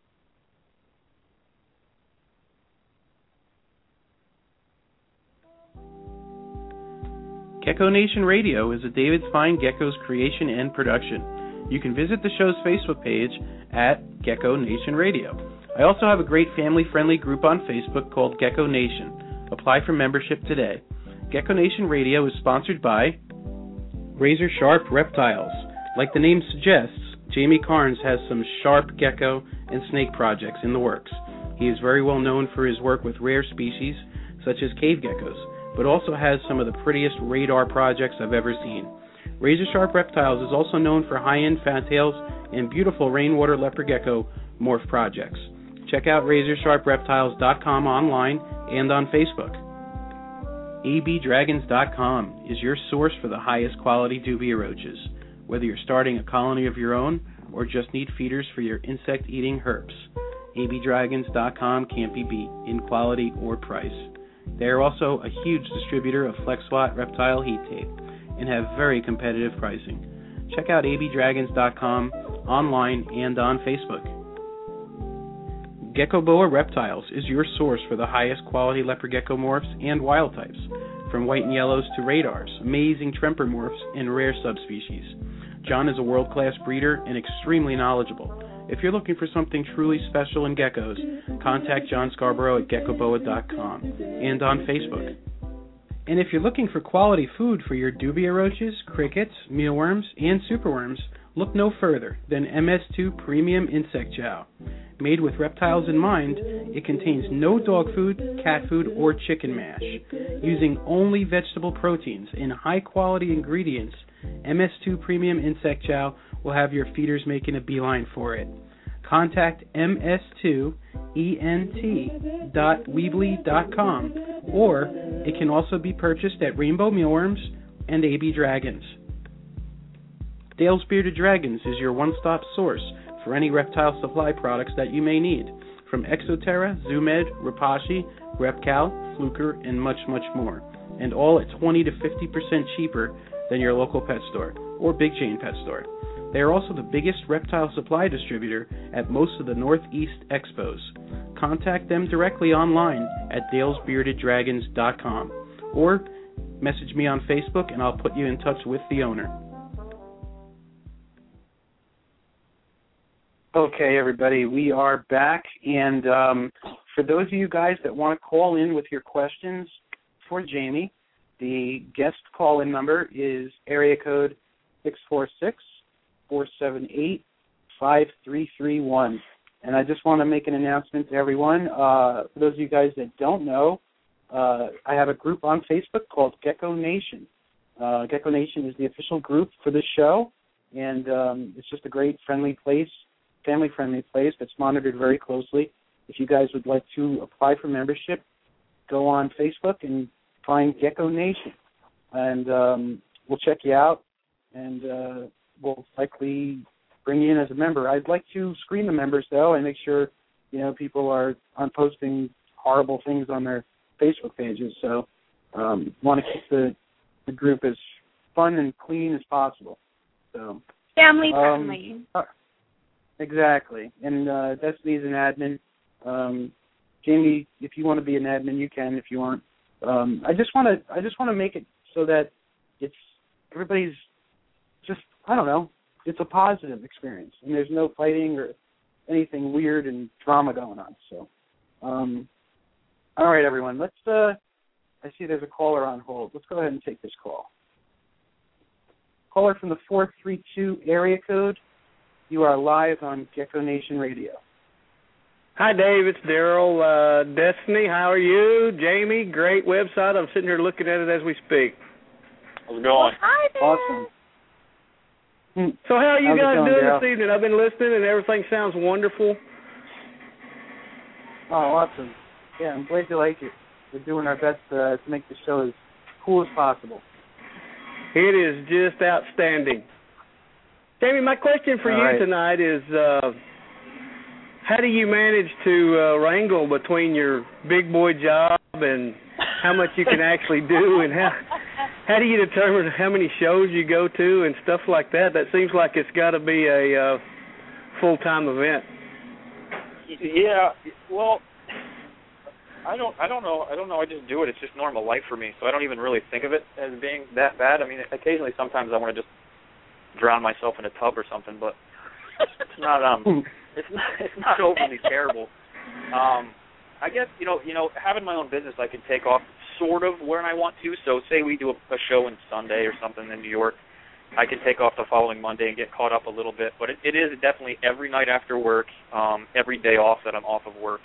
Gecko Nation Radio is a David's Fine Geckos creation and production. You can visit the show's Facebook page at Gecko Nation Radio. I also have a great family-friendly group on Facebook called Gecko Nation. Apply for membership today. Gecko Nation Radio is sponsored by Razor Sharp Reptiles. Like the name suggests, Jamie Carnes has some sharp gecko and snake projects in the works. He is very well known for his work with rare species such as cave geckos, but also has some of the prettiest radar projects I've ever seen. Razor Sharp Reptiles is also known for high-end fantails and beautiful rainwater leopard gecko morph projects. Check out RazorSharpReptiles.com online and on Facebook. abdragons.com is your source for the highest quality dubia roaches. Whether you're starting a colony of your own or just need feeders for your insect-eating herps, abdragons.com can't be beat in quality or price. They are also a huge distributor of FlexWatt reptile heat tape and have very competitive pricing. Check out abdragons.com online and on Facebook. Gecko Boa Reptiles is your source for the highest quality leopard gecko morphs and wild types, from white and yellows to radars, amazing tremper morphs, and rare subspecies. John is a world-class breeder and extremely knowledgeable. If you're looking for something truly special in geckos, contact John Scarborough at geckoboa.com and on Facebook. And if you're looking for quality food for your dubia roaches, crickets, mealworms, and superworms, look no further than MS2 Premium Insect Chow. Made with reptiles in mind, it contains no dog food, cat food, or chicken mash. Using only vegetable proteins and high-quality ingredients, MS2 Premium Insect Chow will have your feeders making a beeline for it. contact ms2ent.weebly.com, or it can also be purchased at Rainbow Mealworms and AB Dragons. Dale's Bearded Dragons is your one-stop source for any reptile supply products that you may need, from Exoterra, Zoomed, Repashy, Repcal, Fluker, and much, much more, and all at 20 to 50% cheaper than your local pet store or big chain pet store. They are also the biggest reptile supply distributor at most of the Northeast Expos. Contact them directly online at dalesbeardeddragons.com, or message me on Facebook and I'll put you in touch with the owner. Okay, everybody, we are back, and for those of you guys that want to call in with your questions for Jamie, the guest call-in number is area code 646-478-5331. And I just want to make an announcement to everyone. For those of you guys that don't know, I have a group on Facebook called Gecko Nation. Gecko Nation is the official group for this show, and it's just a great, friendly place, family-friendly place that's monitored very closely. If you guys would like to apply for membership, go on Facebook and find Gecko Nation, and we'll check you out, and we'll likely bring you in as a member. I'd like to screen the members, though, and make sure, people aren't posting horrible things on their Facebook pages. So want to keep the group as fun and clean as possible. So family-friendly. Exactly. And Destiny's an admin. Jamie, if you want to be an admin, you can if you want. I just want to make it so that everybody's just, I don't know, it's a positive experience, and there's no fighting or anything weird and drama going on. So, all right, everyone, let's. I see there's a caller on hold. Let's go ahead and take this call. Caller from the 432 area code. You are live on Gecko Nation Radio. Hi, Dave. It's Daryl. Destiny, how are you? Jamie, great website. I'm sitting here looking at it as we speak. How's it going? Hi there. Awesome. So how are you guys doing Daryl? this evening? I've been listening, and everything sounds wonderful. Oh, awesome. Yeah, I'm glad you like it. We're doing our best to make the show as cool as possible. It is just outstanding. Jamie, my question for you tonight is, how do you manage to wrangle between your big boy job and how much you can actually do, and how do you determine how many shows you go to and stuff like that? That seems like it's got to be a full-time event. Yeah, well, I don't know. I just do it. It's just normal life for me, so I don't even really think of it as being that bad. I mean, occasionally, sometimes I want to just drown myself in a tub or something, but it's not it's not overly terrible. I guess having my own business, I can take off sort of when I want to. So say we do a show on Sunday or something in New York, I can take off the following Monday and get caught up a little bit. But it is definitely every night after work, every day off that I'm off of work.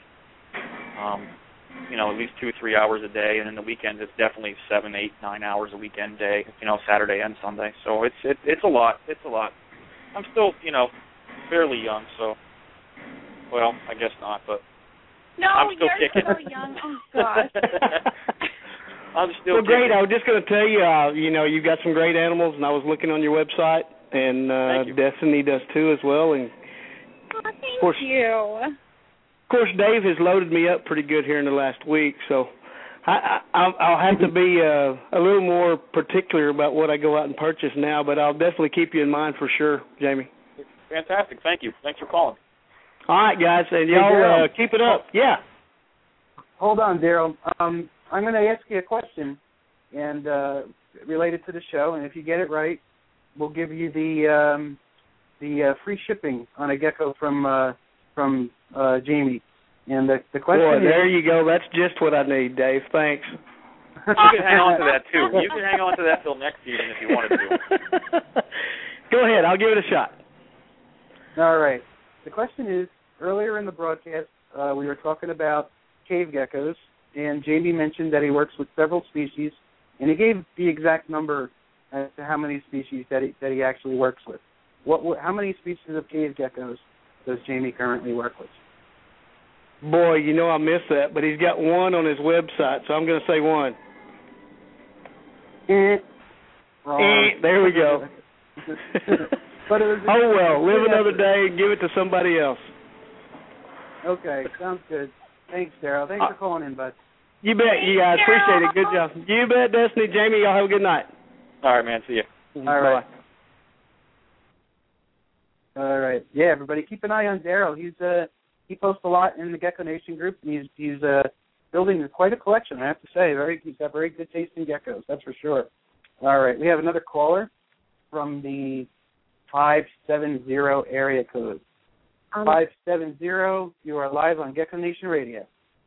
At least 2 or 3 hours a day, and then the weekends it's definitely 7, 8, 9 hours a weekend day. Saturday and Sunday. So it's a lot. It's a lot. I'm still fairly young, so I guess not, but no, I'm still you're kicking. so young. Oh gosh. I'm still well, great. kicking. I was just going to tell you, you've got some great animals, and I was looking on your website, and Destiny does too as well. And thank you. Of course, Dave has loaded me up pretty good here in the last week, so I'll have to be a little more particular about what I go out and purchase now, but I'll definitely keep you in mind for sure, Jamie. Fantastic. Thank you. Thanks for calling. All right, guys, and y'all keep it up. Yeah. Hold on, Daryl. I'm going to ask you a question and related to the show, and if you get it right, we'll give you the free shipping on a gecko from Jamie. And the question is... there you go. That's just what I need, Dave. Thanks. You can hang on to that, too. You can hang on to that till next season if you wanted to. Go ahead. I'll give it a shot. All right. The question is, earlier in the broadcast, we were talking about cave geckos, and Jamie mentioned that he works with several species, and he gave the exact number as to how many species that he actually works with. How many species of cave geckos does Jamie currently work with? Boy, I missed that, but he's got one on his website, so I'm going to say one. Wrong. There we go. But it was live another day and give it to somebody else. Okay, sounds good. Thanks, Daryl. Thanks for calling in, bud. You bet, you guys. Appreciate it. Good job. You bet, Destiny. Jamie, y'all have a good night. All right, man. See you. All right. All right. Yeah, everybody, keep an eye on Daryl. He posts a lot in the Gecko Nation group, and he's building quite a collection, I have to say. He's got very good taste in geckos, that's for sure. All right, we have another caller from the 570 area code. 570, you are live on Gecko Nation Radio.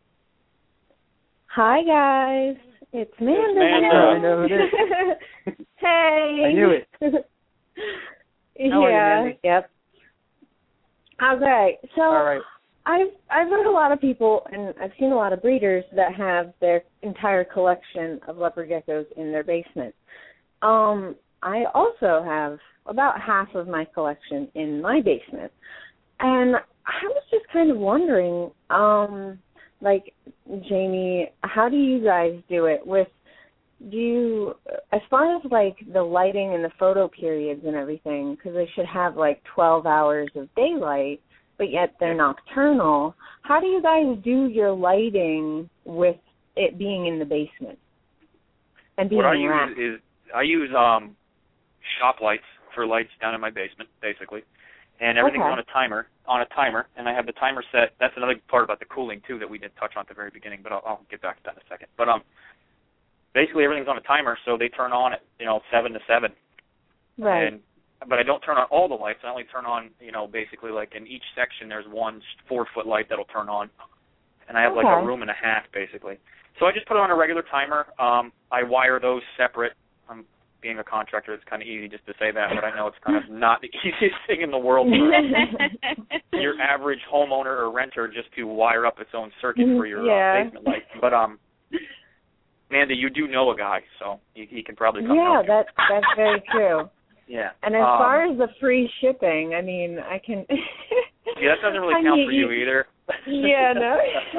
Hi, guys. It's Amanda. I know who it is. Hey. I knew it. How are you, Mandy? Yep. Okay, so all right. I've heard a lot of people, and I've seen a lot of breeders that have their entire collection of leopard geckos in their basement. I also have about half of my collection in my basement. And I was just kind of wondering, Jamie, how do you guys do it as far as the lighting and the photo periods and everything, because they should have 12 hours of daylight, but yet they're nocturnal. How do you guys do your lighting with it being in the basement and being wrapped? I use shop lights for lights down in my basement, basically, and everything's on a timer, and I have the timer set. That's another part about the cooling too that we didn't touch on at the very beginning, but I'll get back to that in a second. But basically everything's on a timer, so they turn on at 7 to 7. Right. But I don't turn on all the lights. I only turn on, basically in each section there's one 4-foot light that'll turn on. And I have a room and a half, basically. So I just put it on a regular timer. I wire those separate. Being a contractor, it's kind of easy just to say that, but I know it's kind of not the easiest thing in the world for your average homeowner or renter just to wire up its own circuit for your basement light. But, Amanda, you do know a guy, so he can probably come help you. Yeah, that's very true. Yeah. And as far as the free shipping, I mean, I can... yeah, that doesn't really count for you either. Yeah, no.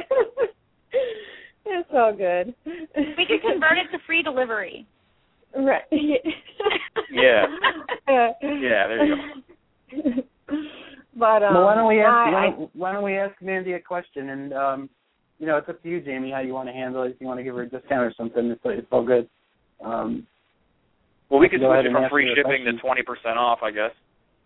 It's all good. We can convert it to free delivery. Right. Yeah. Yeah, there you go. But why don't we ask Mandy a question, and it's up to you, Jamie, how you want to handle it. If you want to give her a discount or something, it's all good. Well, we could switch it from free shipping to 20% off, I guess.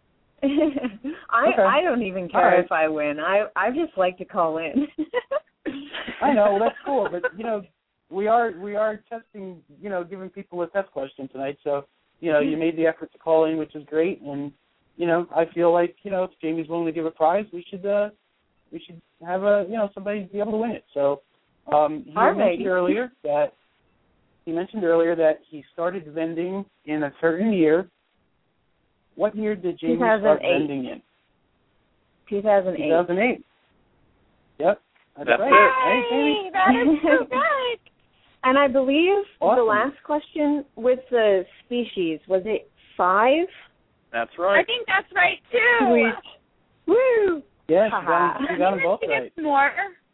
I don't even care if I win. I just like to call in. I know, well, that's cool, but we are testing, giving people a test question tonight. So, you made the effort to call in, which is great, and I feel like if Jamie's willing to give a prize, we should have somebody be able to win it. So, he mentioned earlier that he started vending in a certain year. What year did Jamie start vending in? 2008. 2008. Yep. That's right. it. Hey, that is so good. And I believe awesome. The last question with the species, was it 5? That's right. I think that's right, too. Sweet. Woo! Yes, you got them both right. More.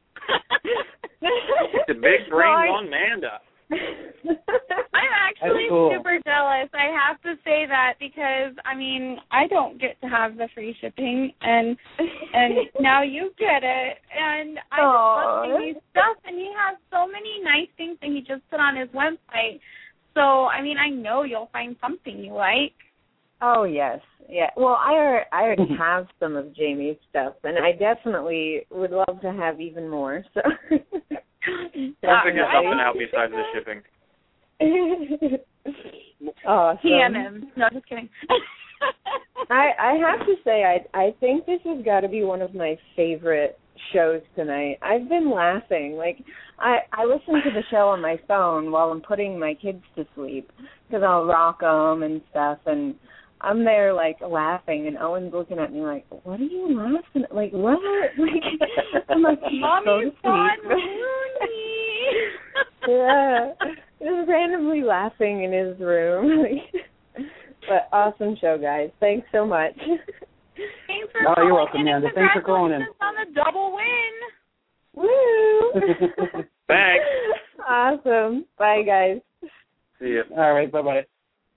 The big brains on Amanda. I'm actually super jealous. I have to say that because I don't get to have the free shipping, and now you get it, and I just love seeing his stuff, and he has so many nice things that he just put on his website. So I know you'll find something you like. Oh yes, yeah. Well, I already have some of Jamie's stuff, and I definitely would love to have even more. So. We'll figure something out besides the shipping. TMM. No, just kidding. I have to say, I think this has got to be one of my favorite shows tonight. I've been laughing. I listen to the show on my phone while I'm putting my kids to sleep because I'll rock them and stuff, and I'm there laughing, and Owen's looking at me like, "What are you laughing at? What?" I'm like, "Mommy's gone loony." Yeah, just randomly laughing in his room. But awesome show, guys. Thanks so much. Thanks for Oh, you're welcome, Amanda. Thanks for calling in. On the double win. Woo! Thanks. Awesome. Bye, guys. See ya. All right, bye-bye.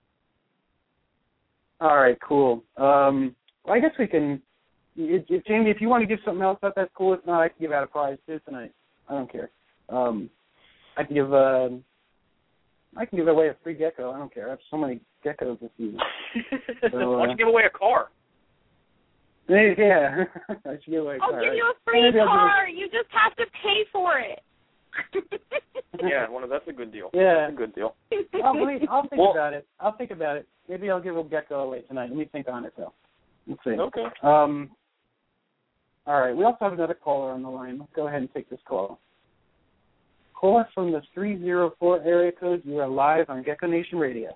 All right, cool. Well, I guess we can, Jamie, if you want to give something else out, that's cool. If not, I can give out a prize too tonight. I don't care. I can give away a free gecko. I don't care. I have so many geckos this season. So, why don't you give away a car? Yeah, I should give away a car. I'll give you a free car. You just have to pay for it. Yeah, that's a good deal. Yeah. That's a good deal. I'll think about it. I'll think about it. Maybe I'll give a gecko away tonight. Let me think on it, though. Let's see. Okay. All right. We also have another caller on the line. Let's go ahead and take this call. Caller from the 304 area code. You are live on Gecko Nation Radio.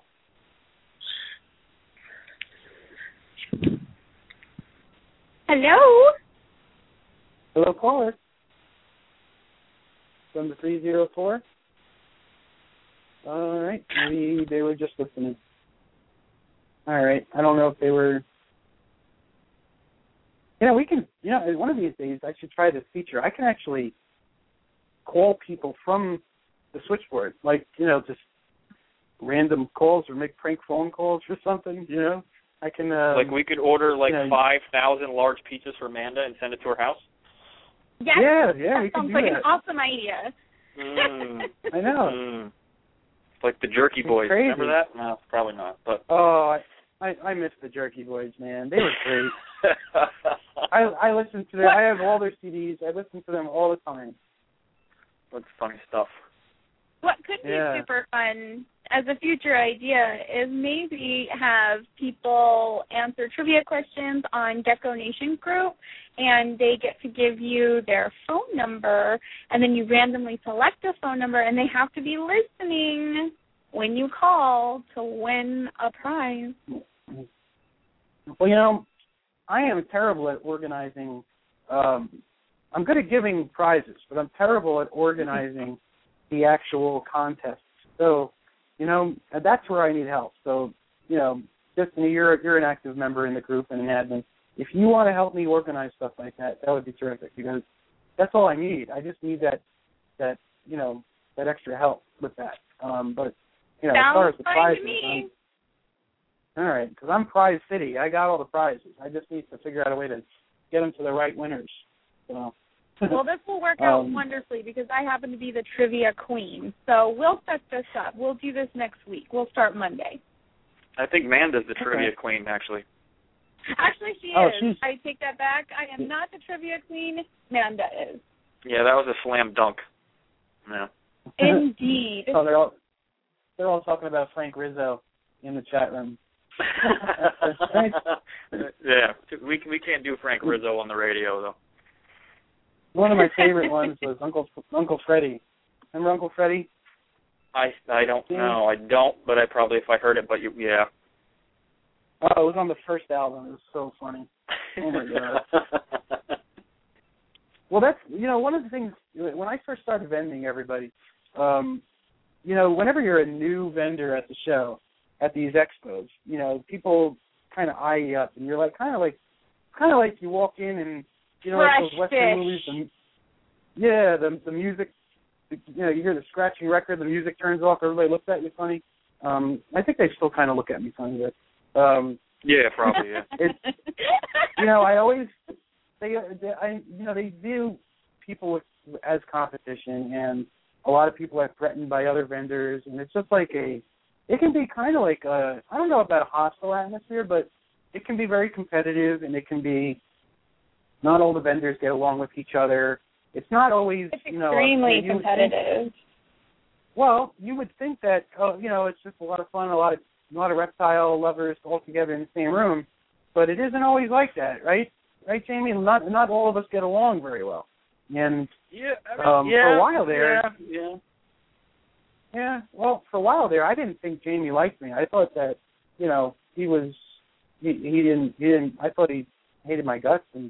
Hello? Hello, caller. From the 304. All right. Maybe they were just listening. All right. I don't know if they were. We can, one of these days I should try this feature. I can actually call people from the switchboard, just random calls or make prank phone calls or something, I can. We could order 5,000 large pizzas for Amanda and send it to her house? Yes, yeah, that sounds like an awesome idea. I know. It's like the Jerky Boys. Crazy. Remember that? No, probably not. But I miss the Jerky Boys, man. They were great. I listen to them. I have all their CDs. I listen to them all the time. That's funny stuff. What could be super fun as a future idea is maybe have people answer trivia questions on Gecko Nation group, and they get to give you their phone number, and then you randomly select a phone number, and they have to be listening when you call to win a prize. Well, I am terrible at organizing. I'm good at giving prizes, but I'm terrible at organizing the actual contests. So, that's where I need help. So, Destiny, you're an active member in the group and an admin. If you want to help me organize stuff like that, that would be terrific, because that's all I need. I just need that extra help with that. But as far as the prizes, all right, because I'm Prize City. I got all the prizes. I just need to figure out a way to get them to the right winners. So. Well, this will work out wonderfully because I happen to be the trivia queen. So we'll set this up. We'll do this next week. We'll start Monday. I think Manda's the trivia queen, actually. Actually, she is. I take that back. I am not the trivia queen. Manda is. Yeah, that was a slam dunk. Yeah. Indeed. They're all talking about Frank Rizzo in the chat room. Yeah, we can't do Frank Rizzo on the radio, though. One of my favorite ones was Uncle Freddie. Remember Uncle Freddie? I don't know. I don't, but I probably, if I heard it, yeah. Oh, it was on the first album. It was so funny. Oh, my God. Well, that's, one of the things, when I first started vending, everybody, whenever you're a new vendor at the show, at these expos, people kind of eye you up, and you're kind of like you walk in and, like those Western movies, the music, you hear the scratching record, the music turns off, everybody looks at you funny. I think they still kind of look at me funny, but yeah, probably, yeah. I always they view people as competition, and a lot of people are threatened by other vendors, and it's just it can be kind of like I don't know about a hostile atmosphere, but it can be very competitive, and it can be not all the vendors get along with each other. It's not always, it's extremely competitive. Well, you would think that, it's just a lot of fun, a lot of reptile lovers all together in the same room, but it isn't always like that, right? Right, Jamie? Not all of us get along very well. And for a while there, well, for a while there, I didn't think Jamie liked me. I thought that, he didn't. I thought he hated my guts, and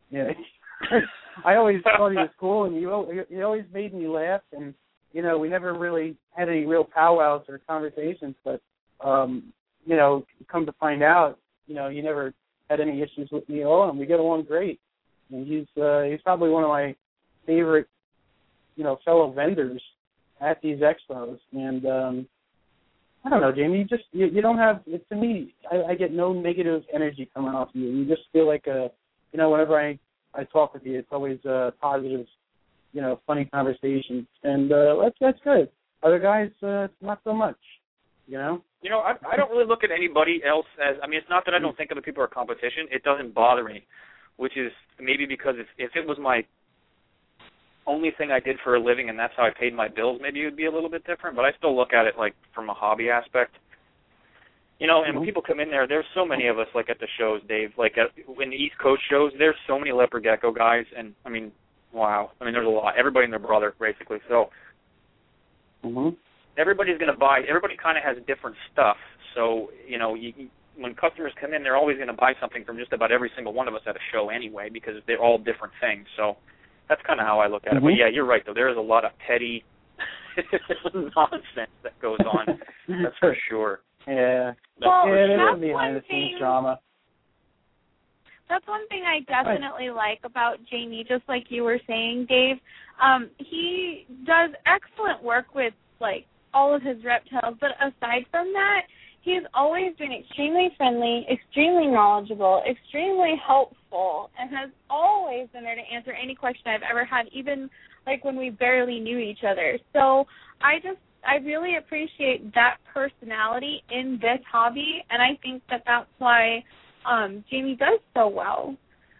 I always thought he was cool, and he always made me laugh, and we never really had any real powwows or conversations, but come to find out, he never had any issues with me at all, and we get along great. And he's probably one of my favorite, fellow vendors at these expos. And I don't know, Jamie, you don't have, to me, I get no negative energy coming off you. You just feel like whenever I talk with you, it's always positive, funny conversations, and that's good. Other guys, not so much, I don't really look at anybody else as, it's not that I don't think other people are competition. It doesn't bother me, which is maybe because if it was my only thing I did for a living and that's how I paid my bills, maybe it would be a little bit different, but I still look at it like from a hobby aspect. And when people come in there's so many of us, like at the shows, Dave, like when the East Coast shows, there's so many leopard gecko guys, and wow. There's a lot. Everybody and their brother, basically. So everybody's going to buy. Everybody kind of has different stuff. So, when customers come in, they're always going to buy something from just about every single one of us at a show anyway, because they're all different things. So that's kind of how I look at it. But, yeah, you're right, though. There is a lot of petty nonsense that goes on. That's for sure. Yeah. Well, there's behind-the-scenes drama. That's one thing I definitely like about Jamie, just like you were saying, Dave. He does excellent work with, all of his reptiles, but aside from that, he's always been extremely friendly, extremely knowledgeable, extremely helpful, and has always been there to answer any question I've ever had, even, when we barely knew each other. So I really appreciate that personality in this hobby, and I think that that's why Jamie does so well.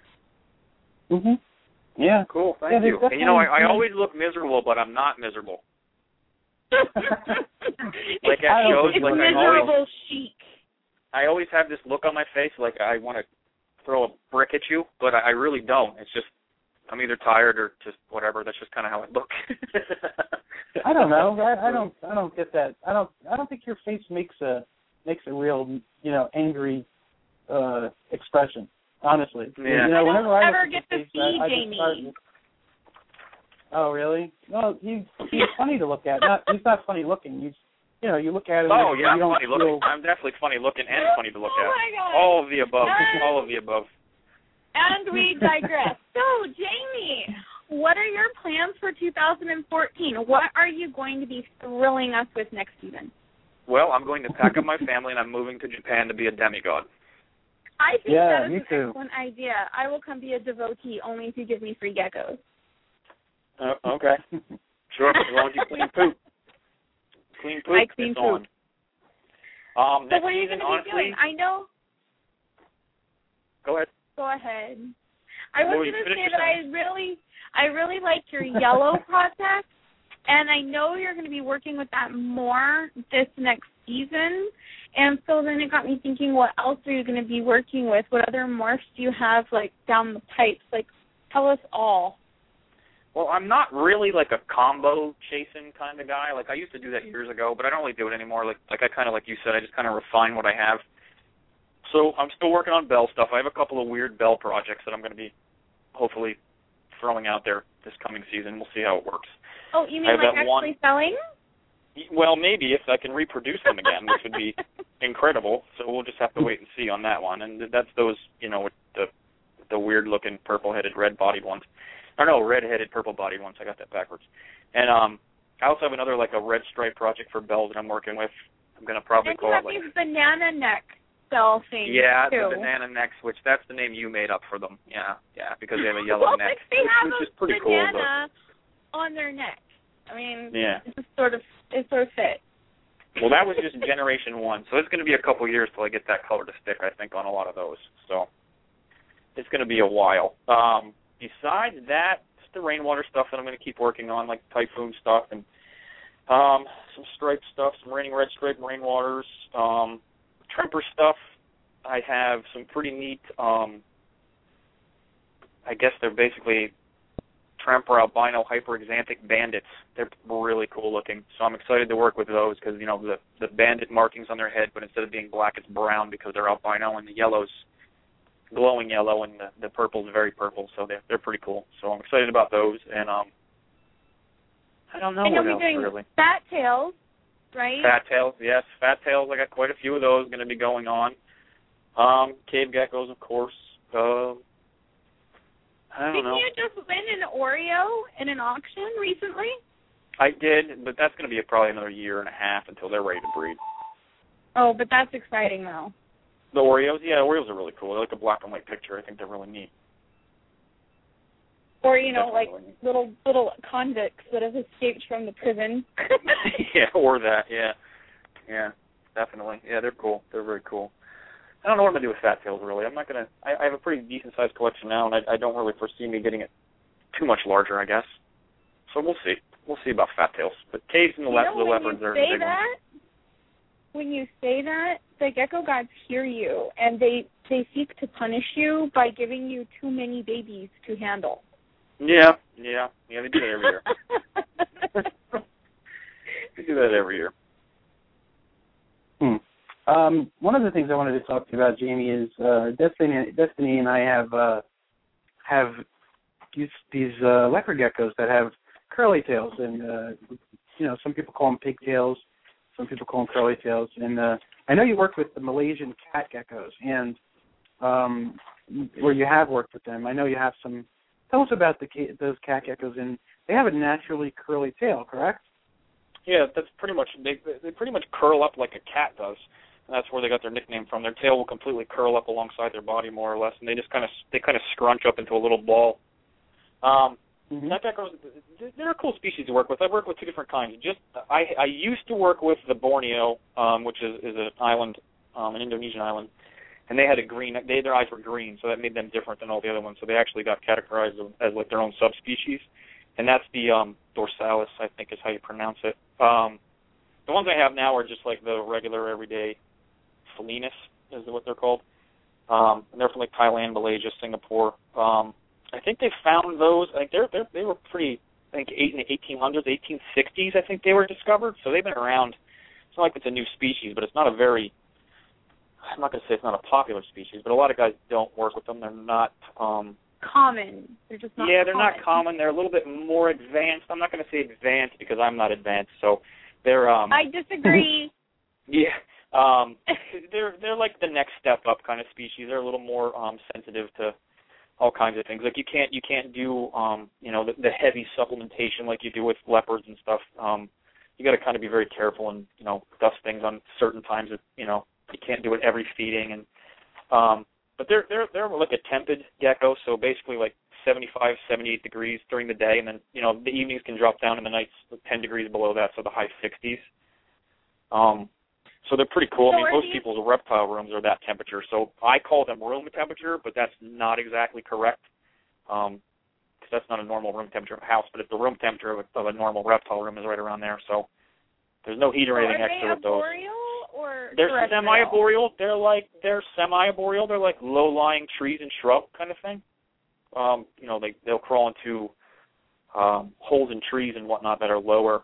Yeah. Cool. Thank you. And, I always look miserable, but I'm not miserable. Like at shows, it's miserable chic. I always have this look on my face like I want to throw a brick at you, but I really don't. It's just I'm either tired or just whatever. That's just kind of how I look. I don't know. I don't get that. I don't think your face makes a real angry expression. Honestly. Yeah. Whenever I don't ever get to see Jamie. Oh, really? No, he's funny to look at. He's not funny looking. You look at him. Oh, yeah, I'm funny looking. I'm definitely funny looking and funny to look at. My God. All of the above. All of the above. And we digress. So, Jamie, what are your plans for 2014? What are you going to be thrilling us with next season? Well, I'm going to pack up my family and I'm moving to Japan to be a demigod. I think that is an excellent idea. I will come be a devotee only if you give me free geckos. Okay. Sure, as long as you clean poop. Clean poop, I clean poop. On. So what are you going to be doing? I know. Go ahead. Go ahead. I was going to say that I really like your yellow project, and I know you're going to be working with that more this next season. And so then it got me thinking, what else are you going to be working with? What other morphs do you have, down the pipes? Tell us all. Well, I'm not really a combo chasing kind of guy. I used to do that years ago, but I don't really do it anymore. I kind of, like you said, I just kind of refine what I have. So I'm still working on bell stuff. I have a couple of weird bell projects that I'm going to be hopefully throwing out there this coming season. We'll see how it works. Oh, you mean actually selling? Well, maybe if I can reproduce them again, which would be incredible. So we'll just have to wait and see on that one. And that's those, with the weird-looking purple-headed, red-bodied ones. Or no, red-headed, purple-bodied ones. I got that backwards. And I also have another, a red stripe project for bells that I'm working with. I'm going to probably call it, these banana neck bell things, yeah, too. The banana necks, which that's the name you made up for them. Yeah, because they have a yellow neck, they have which is pretty cool. Banana on their neck. Yeah. It sort of fit. Well, that was just generation 1, so it's going to be a couple years till I get that color to stick, I think, on a lot of those. So it's going to be a while. Besides that, just the rainwater stuff that I'm going to keep working on, like typhoon stuff and some striped stuff, some raining red stripe rainwaters, tremper stuff. I have some pretty neat, I guess they're basically Tremper albino hyperexanthic bandits. They're really cool looking, so I'm excited to work with those because, the bandit markings on their head, but instead of being black, it's brown because they're albino, and the yellow's glowing yellow, and the purple's very purple, so they're pretty cool. So I'm excited about those, and I don't know what else, really. Fat tails, right? Fat tails, yes. Fat tails, I got quite a few of those going to be going on. Cave geckos, of course. I don't know. Didn't you just win an Oreo in an auction recently? I did, but that's going to be probably another year and a half until they're ready to breed. Oh, but that's exciting, though. The Oreos? Yeah, Oreos are really cool. They're like a black and white picture. I think they're really neat. Or, like little convicts that have escaped from the prison. Yeah, or that, yeah. Yeah, definitely. Yeah, they're cool. They're very cool. I don't know what I'm going to do with Fat Tails, really. I'm not going to... I have a pretty decent-sized collection now, and I don't really foresee me getting it too much larger, I guess. So we'll see. We'll see about Fat Tails. But caves and the leopards are the big ones. When you say that, the gecko gods hear you, and they seek to punish you by giving you too many babies to handle. Yeah, they do that every year. They do that every year. One of the things I wanted to talk to you about, Jamie, is Destiny and I have these leopard geckos that have curly tails, and some people call them pigtails, some people call them curly tails, and I know you worked with the Malaysian cat geckos, and where you have worked with them. I know you have some. Tell us about those cat geckos, and they have a naturally curly tail, correct? Yeah, that's pretty much they pretty much curl up like a cat does. And that's where they got their nickname from. Their tail will completely curl up alongside their body more or less, and they just kind of scrunch up into a little ball. Cat geckos, they're a cool species to work with. I've worked with two different kinds. I used to work with the Borneo, which is an island, an Indonesian island. And they had their eyes were green, so that made them different than all the other ones. So they actually got categorized as like their own subspecies, and that's the dorsalis, I think is how you pronounce it. The ones I have now are just like the regular everyday Felinus, is what they're called. And they're from like Thailand, Malaysia, Singapore. I think they found those. I think they were pretty. I think in the 1800s, 1860s. I think they were discovered. So they've been around. It's not like it's a new species, but it's not a very. I'm not going to say it's not a popular species, but a lot of guys don't work with them. They're not common. They're just not. Yeah, they're not common. They're a little bit more advanced. I'm not going to say advanced because I'm not advanced. So they're. I disagree. Yeah, they're like the next step up kind of species. They're a little more sensitive to all kinds of things. Like you can't do the heavy supplementation like you do with leopards and stuff. You got to kind of be very careful and dust things on certain times. You can't do it every feeding, and but they're like a tempered gecko, so basically like 75, 78 degrees during the day, and then the evenings can drop down in the nights 10 degrees below that, so the high 60s. So they're pretty cool. So I mean, most people's reptile rooms are that temperature, so I call them room temperature, but that's not exactly correct, because that's not a normal room temperature of a house, but it's the room temperature of a normal reptile room is right around there, so there's no heat or anything extra with those. Or they're semi-arboreal. They're semi-arboreal. They're like low-lying trees and shrub kind of thing. They'll crawl into holes in trees and whatnot that are lower.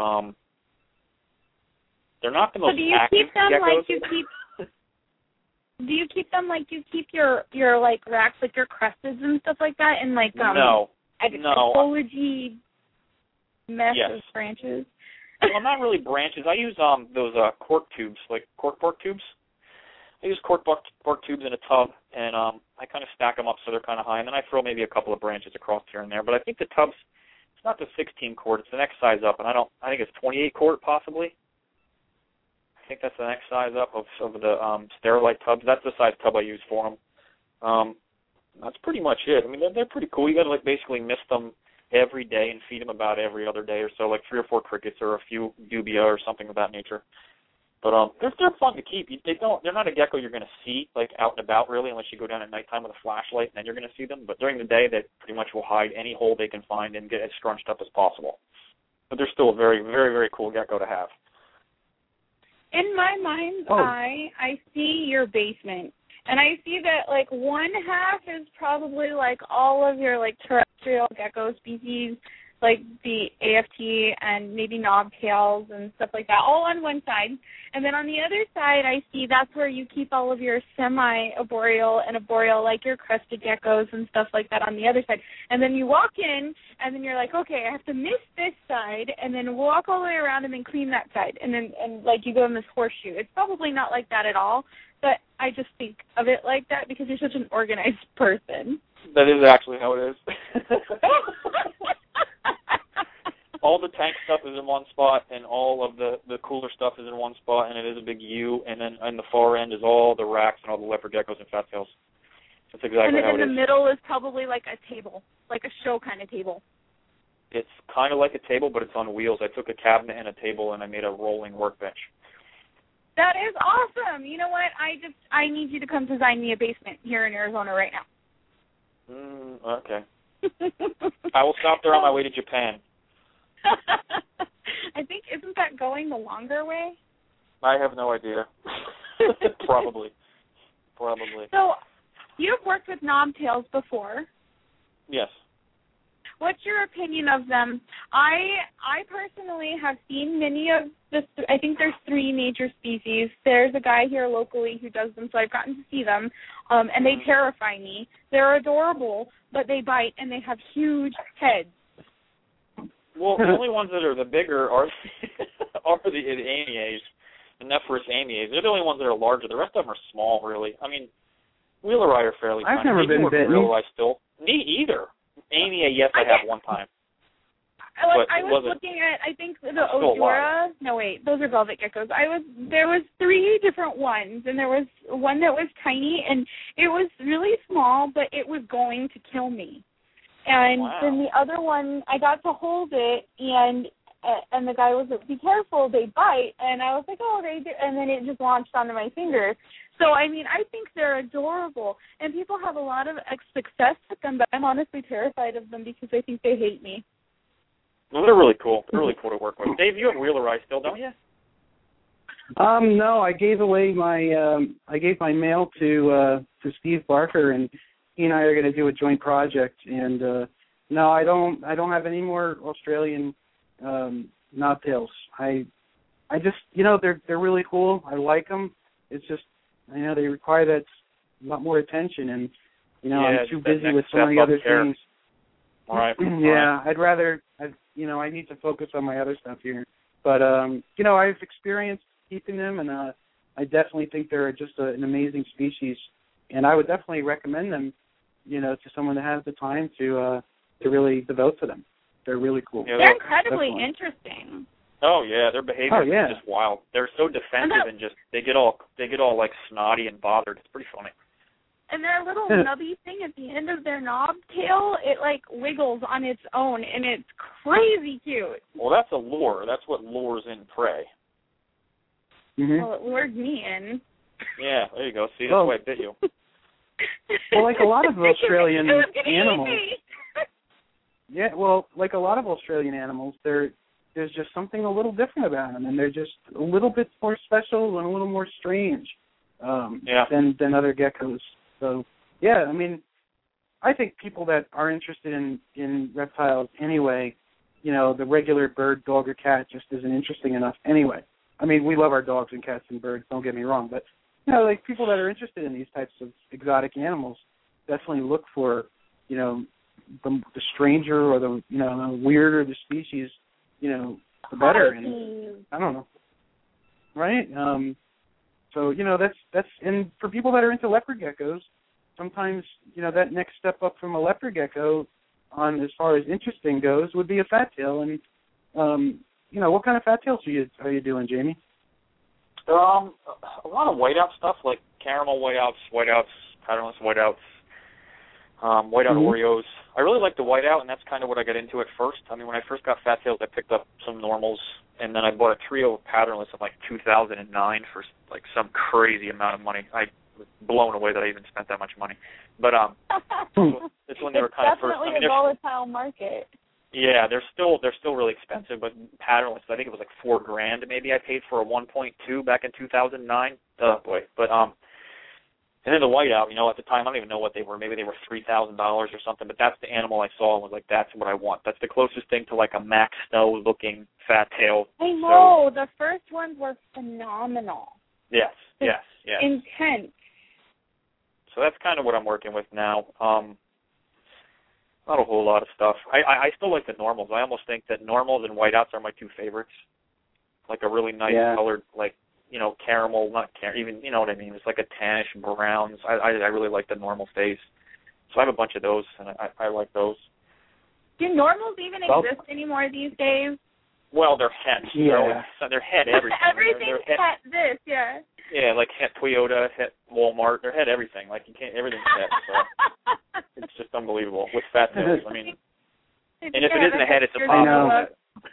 They're not the most active geckos. Do you keep them like you keep your like racks, like your crested and stuff like that, and like foliage mesh of branches? Well, not really branches. I use those cork tubes, like cork tubes. I use cork tubes in a tub, and I kind of stack them up so they're kind of high, and then I throw maybe a couple of branches across here and there. But I think the tubs, it's not the 16 quart, it's the next size up, and I think it's 28 quart possibly. I think that's the next size up of the Sterilite tubs. That's the size tub I use for them. That's pretty much it. I mean, they're pretty cool. You got to like basically mist them every day and feed them about every other day or so, like 3 or 4 crickets or a few dubia or something of that nature. But they're fun to keep. They're not a gecko you're going to see like out and about really, unless you go down at nighttime with a flashlight, and then you're going to see them. But during the day, they pretty much will hide any hole they can find and get as scrunched up as possible. But they're still a very, very, very cool gecko to have. In my mind's eye, I see your basement. And I see that, like, one half is probably, like, all of your, like, terrestrial gecko species. like the AFT and maybe knobtails and stuff like that, all on one side. And then on the other side, I see that's where you keep all of your semi-arboreal and arboreal, like your crested geckos and stuff like that on the other side. And then you walk in, and then you're like, okay, I have to miss this side, and then walk all the way around and then clean that side. And then, like, you go in this horseshoe. It's probably not like that at all, but I just think of it like that because you're such an organized person. That is actually how it is. All the tank stuff is in one spot, and all of the cooler stuff is in one spot, and it is a big U, and then on the far end is all the racks and all the leopard geckos and fat tails. That's exactly how it is. And then in the middle is probably like a table, like a show kind of table. It's kind of like a table, but it's on wheels. I took a cabinet and a table, and I made a rolling workbench. That is awesome. You know what? I need you to come design me a basement here in Arizona right now. Okay. I will stop there on my way to Japan. I think, isn't that going the longer way? I have no idea. Probably. So, you've worked with knobtails before. Yes. What's your opinion of them? I personally have seen many of the, I think there's 3 major species. There's a guy here locally who does them, so I've gotten to see them, and they terrify me. They're adorable, but they bite, and they have huge heads. Well, the only ones that are the bigger are the amias, the Nephrus amias. They're the only ones that are larger. The rest of them are small, really. I mean, Wheelerite are fairly tiny. I've never been bitten. Wheelerite still. Me either. Amia, yes, I have one time. I was looking at, I think, the Odura. No, wait, those are velvet geckos. There was 3 different ones, and there was one that was tiny, and it was really small, but it was going to kill me. And then the other one, I got to hold it, and the guy was like, be careful, they bite. And I was like, oh, they do. And then it just launched onto my finger. So, I mean, I think they're adorable. And people have a lot of success with them, but I'm honestly terrified of them because I think they hate me. Well, they're really cool. They're really cool to work with. Dave, you have Wheelerite still, don't you? No, I gave away my mail to Steve Barker, and he and I are going to do a joint project. And no, I don't have any more Australian knobtails. I just, they're really cool. I like them. It's just, they require that a lot more attention, and I'm too busy with so many other things. All right. Yeah, I'd rather, I need to focus on my other stuff here. But I've experienced keeping them, and I definitely think they're just an amazing species, and I would definitely recommend them, to someone that has the time to really devote to them. They're really cool. Yeah, they're incredibly interesting. Oh yeah, their behavior is just wild. They're so defensive and just they get all like snotty and bothered. It's pretty funny. And their little nubby thing at the end of their knob tail, it like wiggles on its own, and it's crazy cute. Well, that's a lure. That's what lures in prey. Mm-hmm. Well, it lured me in. Yeah, there you go. See, that's why it bit you. Well, like a lot of Australian animals. Yeah, well, like a lot of Australian animals, there's just something a little different about them, and they're just a little bit more special and a little more strange than other geckos. So, yeah, I mean, I think people that are interested in reptiles anyway, the regular bird, dog, or cat just isn't interesting enough anyway. I mean, we love our dogs and cats and birds, don't get me wrong, but, like people that are interested in these types of exotic animals definitely look for, the stranger or the weirder the species, the better. And I don't know, right? So that's and for people that are into leopard geckos, sometimes that next step up from a leopard gecko on as far as interesting goes would be a fat tail. And what kind of fat tails are you doing, Jamie? A lot of whiteout stuff like caramel whiteouts, patternless whiteouts. Whiteout Oreos. I really like the whiteout, and that's kind of what I got into at first. I mean, when I first got fat tails, I picked up some normals, and then I bought a trio of patternless in like 2009 for like some crazy amount of money. I was blown away that I even spent that much money. But it's when they were kind of first. Definitely a volatile market. Yeah, they're still really expensive, but patternless. I think it was like $4,000 maybe I paid for a 1.2 back in 2009. Oh boy, but And then the whiteout, at the time, I don't even know what they were. Maybe they were $3,000 or something, but that's the animal I saw and was like, that's what I want. That's the closest thing to like a Max Snow-looking fat tail. I know. The first ones were phenomenal. Yes. Intense. So that's kind of what I'm working with now. Not a whole lot of stuff. I still like the normals. I almost think that normals and whiteouts are my two favorites. Like a really nice colored, like, caramel, not caramel, even, you know what I mean? It's like a tannish browns. I really like the normal phase. So I have a bunch of those, and I like those. Do normals even exist anymore these days? Well, they're het. Yeah. They're het everything. Everything's het this, yeah. Yeah, like het Toyota, het Walmart. They're het everything. Like, everything's het. So it's just unbelievable with fat tails. I mean, and if it isn't a het, it's a pop.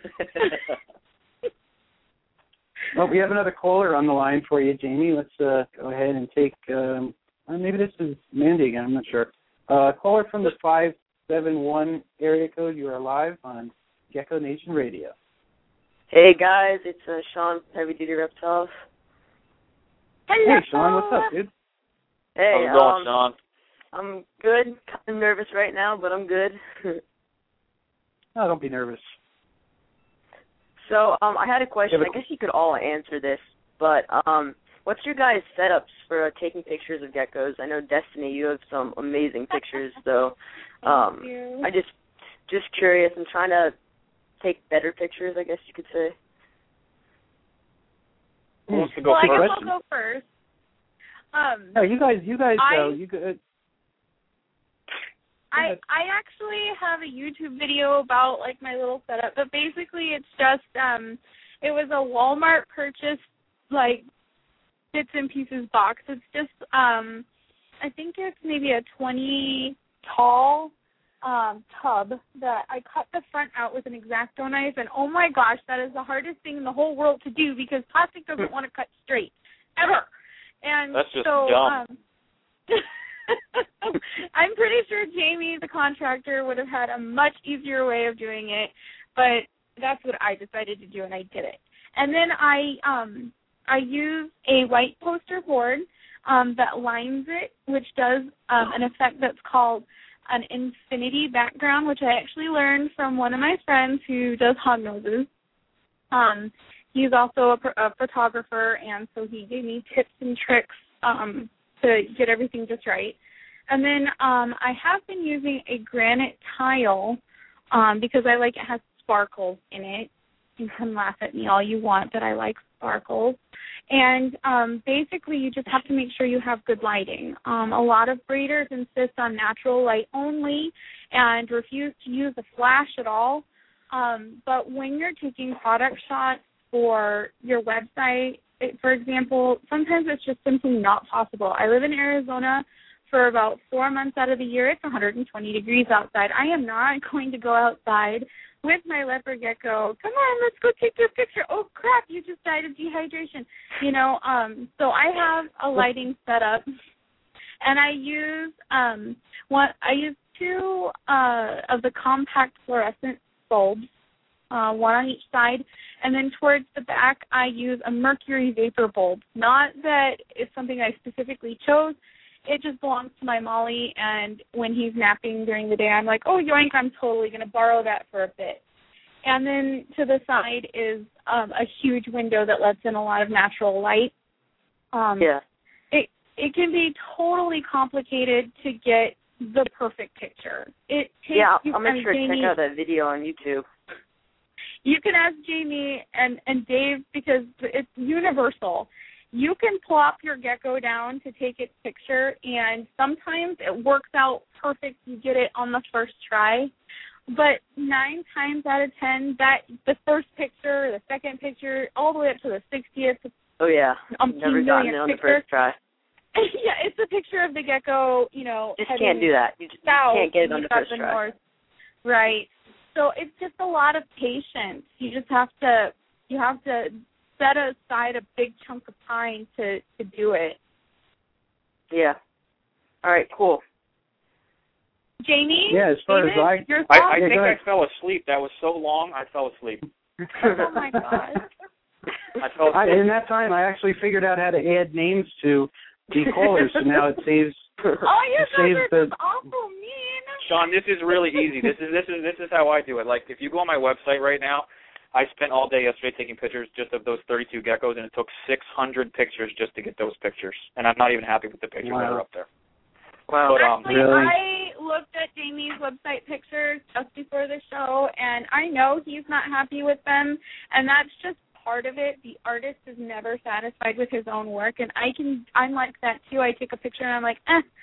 Well, we have another caller on the line for you, Jamie. Let's go ahead and take, maybe this is Mandy again, I'm not sure. Caller from the 571 area code, you are live on Gecko Nation Radio. Hey, guys, it's Sean, Heavy Duty Reptiles. Hey, Sean, what's up, dude? Hey, how's it going, Sean? I'm good. Kind of nervous right now, but I'm good. Oh, don't be nervous. So, I had a question. I guess you could all answer this, but what's your guys' setups for taking pictures of geckos? I know, Destiny, you have some amazing pictures, so I just curious. I'm trying to take better pictures, I guess you could say. Who wants to go first? first? I guess I'll go first. No, you guys go. You go. I actually have a YouTube video about like my little setup, but basically it's just it was a Walmart purchase, like bits and pieces box. It's just I think it's maybe a 20 tall tub that I cut the front out with an X-Acto knife, and oh my gosh, that is the hardest thing in the whole world to do because plastic doesn't want to cut straight ever. And that's just so, dumb. I'm pretty sure Jamie, the contractor, would have had a much easier way of doing it, but that's what I decided to do, and I did it. And then I use a white poster board that lines it, which does an effect that's called an infinity background, which I actually learned from one of my friends who does hog noses. He's also a photographer, and so he gave me tips and tricks to get everything just right. And then I have been using a granite tile because I like it has sparkles in it. You can laugh at me all you want, but I like sparkles. And basically you just have to make sure you have good lighting. A lot of breeders insist on natural light only and refuse to use a flash at all. But when you're taking product shots for your website, for example, sometimes it's just simply not possible. I live in Arizona for about 4 months out of the year. It's 120 degrees outside. I am not going to go outside with my leopard gecko. Come on, let's go take your picture. Oh, crap, you just died of dehydration. So I have a lighting set up, and I use two of the compact fluorescent bulbs, one on each side, and then towards the back I use a mercury vapor bulb. Not that it's something I specifically chose. It just belongs to my Molly, and when he's napping during the day, I'm like, oh, yoink, I'm totally going to borrow that for a bit. And then to the side is a huge window that lets in a lot of natural light. It can be totally complicated to get the perfect picture. I'll make sure to check out that video on YouTube. You can ask Jamie and Dave because it's universal. You can plop your gecko down to take its picture, and sometimes it works out perfect. You get it on the first try. But 9 times out of 10, the first picture, the second picture, all the way up to the 60th. Oh, yeah. Never gotten it on the first try. Yeah, it's a picture of the gecko, Just can't do that. You just can't get it on the first try. North. Right. So it's just a lot of patience. You just have to set aside a big chunk of time to do it. Yeah. All right, cool. Jamie? Yeah, as far David, as I think I fell asleep. That was so long, I fell asleep. Oh, my God. I fell asleep. In that time, I actually figured out how to add names to the callers, so now it saves. Oh, you guys are the, awful mean. Sean, this is really easy. This is how I do it. Like, if you go on my website right now, I spent all day yesterday taking pictures just of those 32 geckos, and it took 600 pictures just to get those pictures. And I'm not even happy with the pictures that are up there. Wow. But, Actually, really? I looked at Jamie's website pictures just before the show, and I know he's not happy with them, and that's just part of it. The artist is never satisfied with his own work, and I'm like that too. I take a picture and I'm like,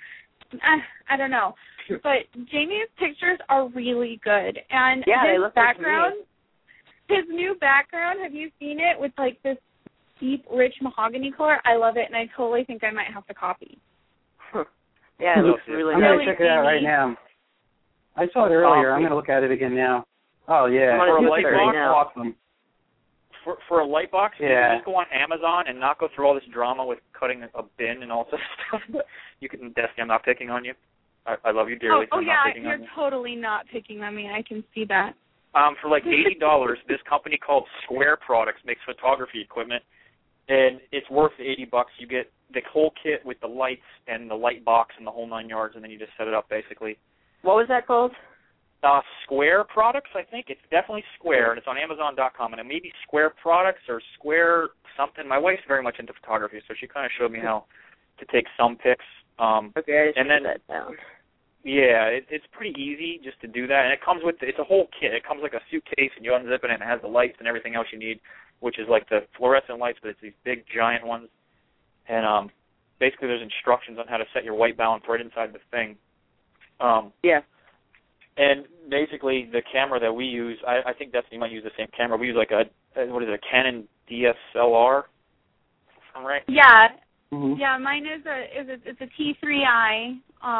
I don't know. But Jamie's pictures are really good, and his background, his new background, have you seen it with like this deep, rich mahogany color? I love it, and I totally think I might have to copy. Yeah, it looks really I'm nice. going to check it out right now. I saw it earlier. I'm going to look at it again now. Oh, yeah. For a light box, awesome. For a light box, yeah. you can just go on Amazon and not go through all this drama with cutting a bin and all this stuff. You can, Destiny, I'm not picking on you. I love you dearly. Oh, I'm yeah, not picking you're on you. totally not picking on me. I can see that. For like $80, this company called Square Products makes photography equipment, and it's worth $80. You get the whole kit with the lights and the light box and the whole 9 yards, and then you just set it up basically. What was that called? Square Products, I think. It's definitely Square, and it's on Amazon.com, and it may be Square Products or Square something. My wife's very much into photography, so she kind of showed me how to take some pics. Okay, I just and then put that down. Yeah, it's pretty easy just to do that, and it comes with it's a whole kit. It comes like a suitcase, and you unzip it, and it has the lights and everything else you need, which is like the fluorescent lights, but it's these big giant ones. And basically, there's instructions on how to set your white balance right inside the thing. Yeah. And basically, the camera that we use, I think Destiny might use the same camera. We use like a Canon DSLR, if I'm right? Yeah. Mm-hmm. Yeah, mine is a T3i,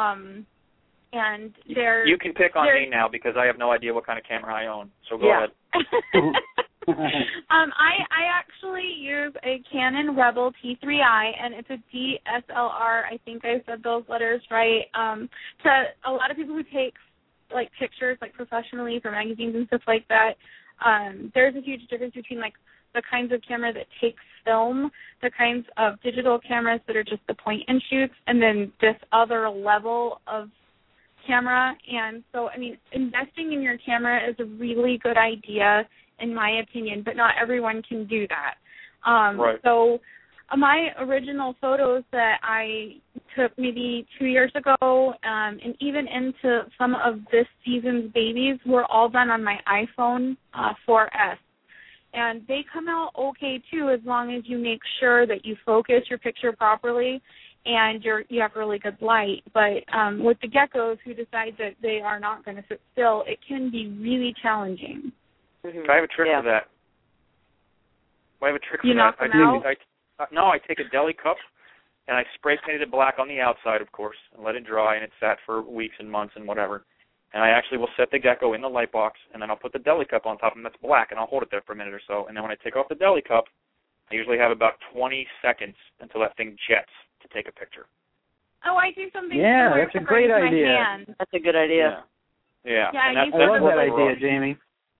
and they're... You can pick on me now because I have no idea what kind of camera I own, so go ahead. I actually use a Canon Rebel T3i, and it's a DSLR. I think I said those letters right. To a lot of people who take like pictures like professionally for magazines and stuff like that, there's a huge difference between like the kinds of camera that takes film, the kinds of digital cameras that are just the point and shoots, and then this other level of camera. And so, I mean, investing in your camera is a really good idea, in my opinion, but not everyone can do that. Right. So my original photos that I took maybe 2 years ago, and even into some of this season's babies, were all done on my iPhone 4S. And they come out okay, too, as long as you make sure that you focus your picture properly and you have really good light. But with the geckos who decide that they are not going to sit still, it can be really challenging. Mm-hmm. I have a trick for that. I have a trick for that. You knock them out? I take a deli cup and I spray painted it black on the outside, of course, and let it dry, and it sat for weeks and months and whatever. And I actually will set the gecko in the light box, and then I'll put the deli cup on top of it that's black, and I'll hold it there for a minute or so. And then when I take off the deli cup, I usually have about 20 seconds until that thing jets to take a picture. Oh, I do something Yeah, similar. that's a great idea. That's a good idea. Yeah. Yeah, and I love that idea, Jamie.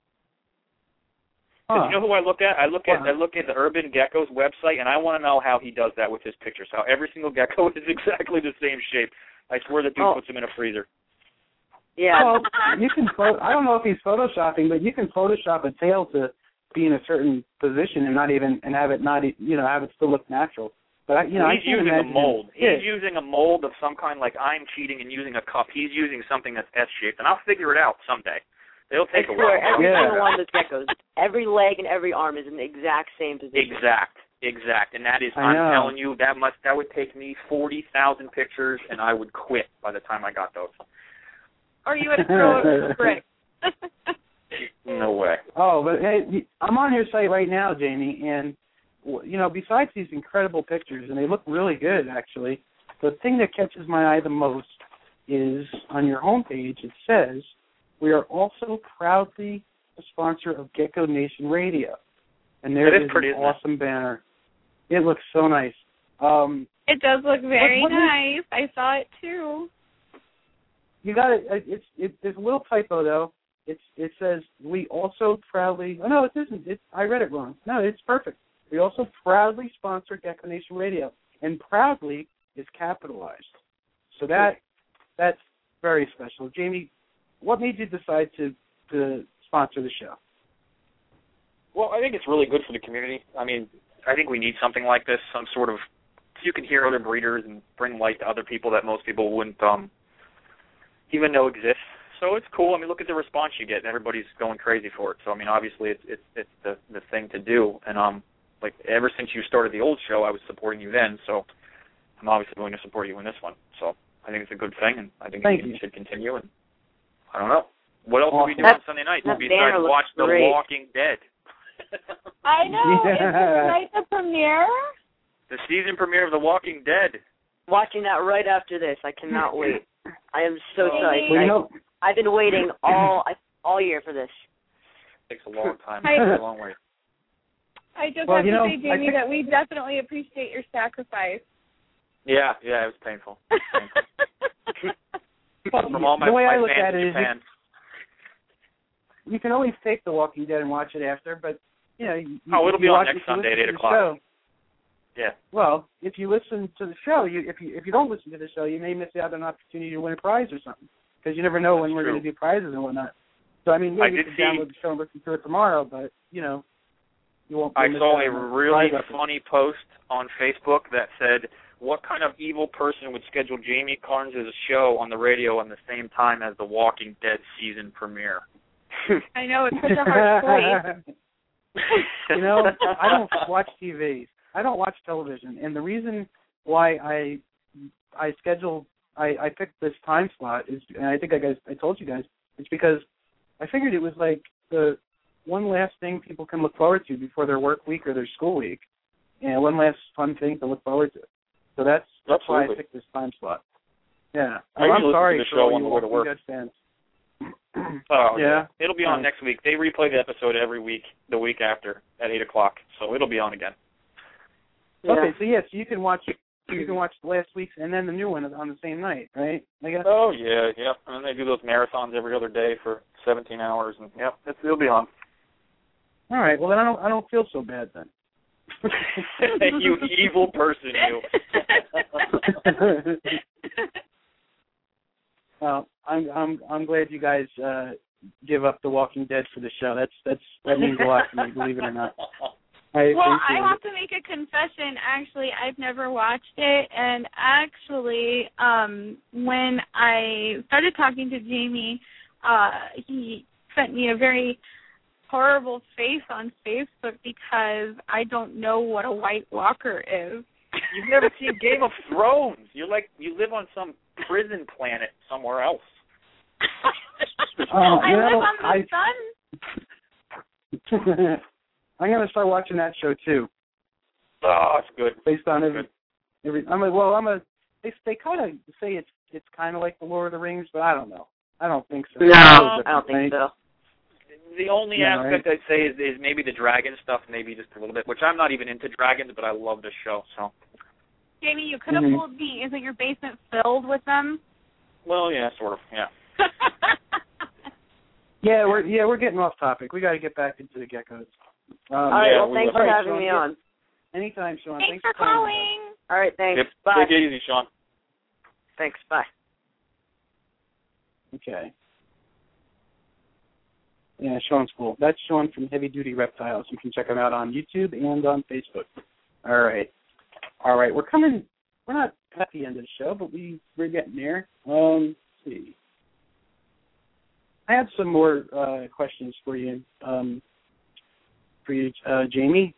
You know who I look at? I look at the Urban Gecko's website, and I want to know how he does that with his pictures. How every single gecko is exactly the same shape. I swear that dude puts them in a freezer. Yeah. Well, you can. I don't know if he's photoshopping, but you can Photoshop a tail to be in a certain position and have it still look natural. But he's using a mold. He's using a mold of some kind, like I'm cheating and using a cup. He's using something that's S-shaped, and I'll figure it out someday. It'll take a while. Every single one of those geckos, every leg and every arm is in the exact same position. Exact. And that is, I'm telling you, that would take me 40,000 pictures, and I would quit by the time I got those. Or you would throw it with a brick. No way. Oh, but hey, I'm on your site right now, Jamie, and besides these incredible pictures, and they look really good, actually, the thing that catches my eye the most is on your homepage. It says, "We are also proudly a sponsor of Gecko Nation Radio," and there is an awesome banner. It looks so nice. It does look very nice. I saw it too. You got it. There's a little typo though. It says we also proudly. Oh no, it isn't. I read it wrong. No, it's perfect. We also proudly sponsor Gecko Nation Radio, and proudly is capitalized. So that's very special. Jamie, what made you decide to sponsor the show? Well, I think it's really good for the community. I mean, I think we need something like this, some sort of, so you can hear other breeders and bring light to other people that most people wouldn't even know exist. So it's cool. I mean, look at the response you get. Everybody's going crazy for it. So, I mean, obviously it's the thing to do. And, like, ever since you started the old show, I was supporting you then. So I'm obviously going to support you in this one. So I think it's a good thing, and I think it should continue. And I don't know. What else do we do on Sunday night besides watch The Walking Dead? I know. Is this night the premiere? The season premiere of The Walking Dead. Watching that right after this. I cannot wait. I am so excited. Well, I've been waiting all year for this. It takes a long time. It's a long wait. I just have to say, Jamie, that we definitely appreciate your sacrifice. Yeah, it was painful. From all my the way I look fans at in it is Japan. You can always take The Walking Dead and watch it after, but you know. It'll be on next Sunday at 8:00. Yeah. Well, if you listen to the show, if you don't listen to the show, you may miss out on an opportunity to win a prize or something, because you never know when we're going to do prizes and whatnot. So I mean, you can download the show and listen to it tomorrow, but you won't. I saw a really funny post on Facebook that said, "What kind of evil person would schedule Jamie Carnes' show on the radio on the same time as The Walking Dead season premiere?" I know, it's such a hard choice. I don't watch TV. I don't watch television, and the reason why I picked this time slot is, and I think I told you guys, it's because I figured it was like the one last thing people can look forward to before their work week or their school week, and one last fun thing to look forward to. So that's why I picked this time slot. Yeah, I'm sorry for all you Walking Dead fans. Oh yeah, it'll be on next week. They replay the episode every week, the week after at 8:00, so it'll be on again. Yeah. Okay, so you can watch last week's and then the new one on the same night, right? I guess. Oh yeah, yep. And they do those marathons every other day for 17 hours, and yep, it'll be on. All right, well then I don't feel so bad then. You evil person, you. Well, I'm glad you guys give up The Walking Dead for the show. That means a lot to me, believe it or not. I have to make a confession. Actually, I've never watched it, and actually, when I started talking to Jamie, he sent me a very horrible face on Facebook because I don't know what a White Walker is. You've never seen Game of Thrones. You live on some prison planet somewhere else. I live on the sun. I'm gonna start watching that show too. Oh, it's good. Based on every. They kind of say it's kind of like the Lord of the Rings, but I don't know. I don't think so. No, I don't think so. The only aspect I'd say is maybe the dragon stuff, maybe just a little bit, which I'm not even into dragons, but I love the show. So, Jamie, you could have fooled me. Isn't your basement filled with them? Well, yeah, sort of, yeah. We're getting off topic. We got to get back into the geckos. All right, well, thanks for having me on. Anytime, Sean. Thanks for calling. All right, thanks. Yep. Bye. Take it easy, Sean. Thanks. Bye. Okay. Yeah, Sean's cool. That's Sean from Heavy Duty Reptiles. You can check him out on YouTube and on Facebook. All right. We're not at the end of the show, but we're getting there. Let's see. I have some more questions for you, Jamie.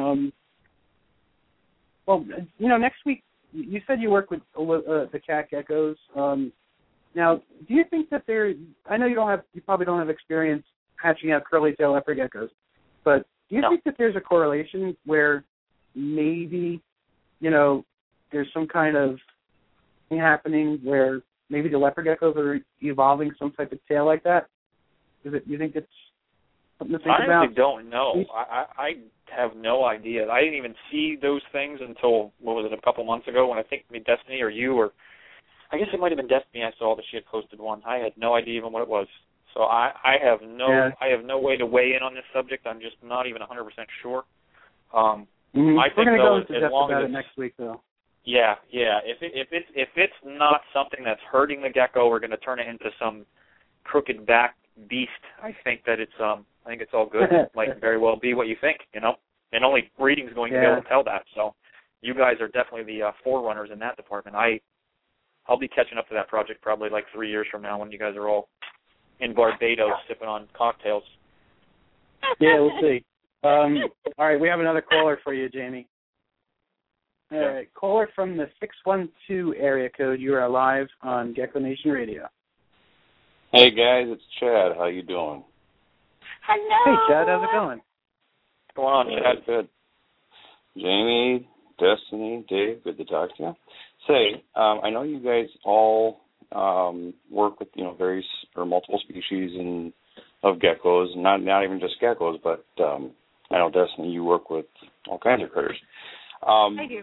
Next week you said you work with the cat geckos. Now, do you think that I know you probably don't have experience hatching out curly-tailed leopard geckos, but do you think that there's a correlation where maybe, there's some kind of thing happening where maybe the leopard geckos are evolving some type of tail like that? You think it's something to think about? I honestly don't know. I have no idea. I didn't even see those things until, a couple months ago when I think maybe Destiny or you, or I guess it might have been Destiny. I saw that she had posted one. I had no idea even what it was. So I have no way to weigh in on this subject. I'm just not even 100% sure. I think we're going to go into as depth long about as it next week, though. Yeah. If it's not something that's hurting the gecko, we're going to turn it into some crooked back beast. I think that it's all good. It might very well be what you think, and only breeding's going to be able to tell that. So you guys are definitely the forerunners in that department. I'll be catching up to that project probably like 3 years from now when you guys are all in Barbados sipping on cocktails. Yeah, we'll see. All right, we have another caller for you, Jamie. All right, caller from the 612 area code. You are live on Gecko Nation Radio. Hey guys, it's Chad. How you doing? Hello. Hey Chad, how's it going? What's going on, Chad? Good. Jamie, Destiny, Dave, good to talk to you. Say, I know you guys all work with various or multiple species of geckos, not even just geckos, but I know Destiny, you work with all kinds of critters. I do.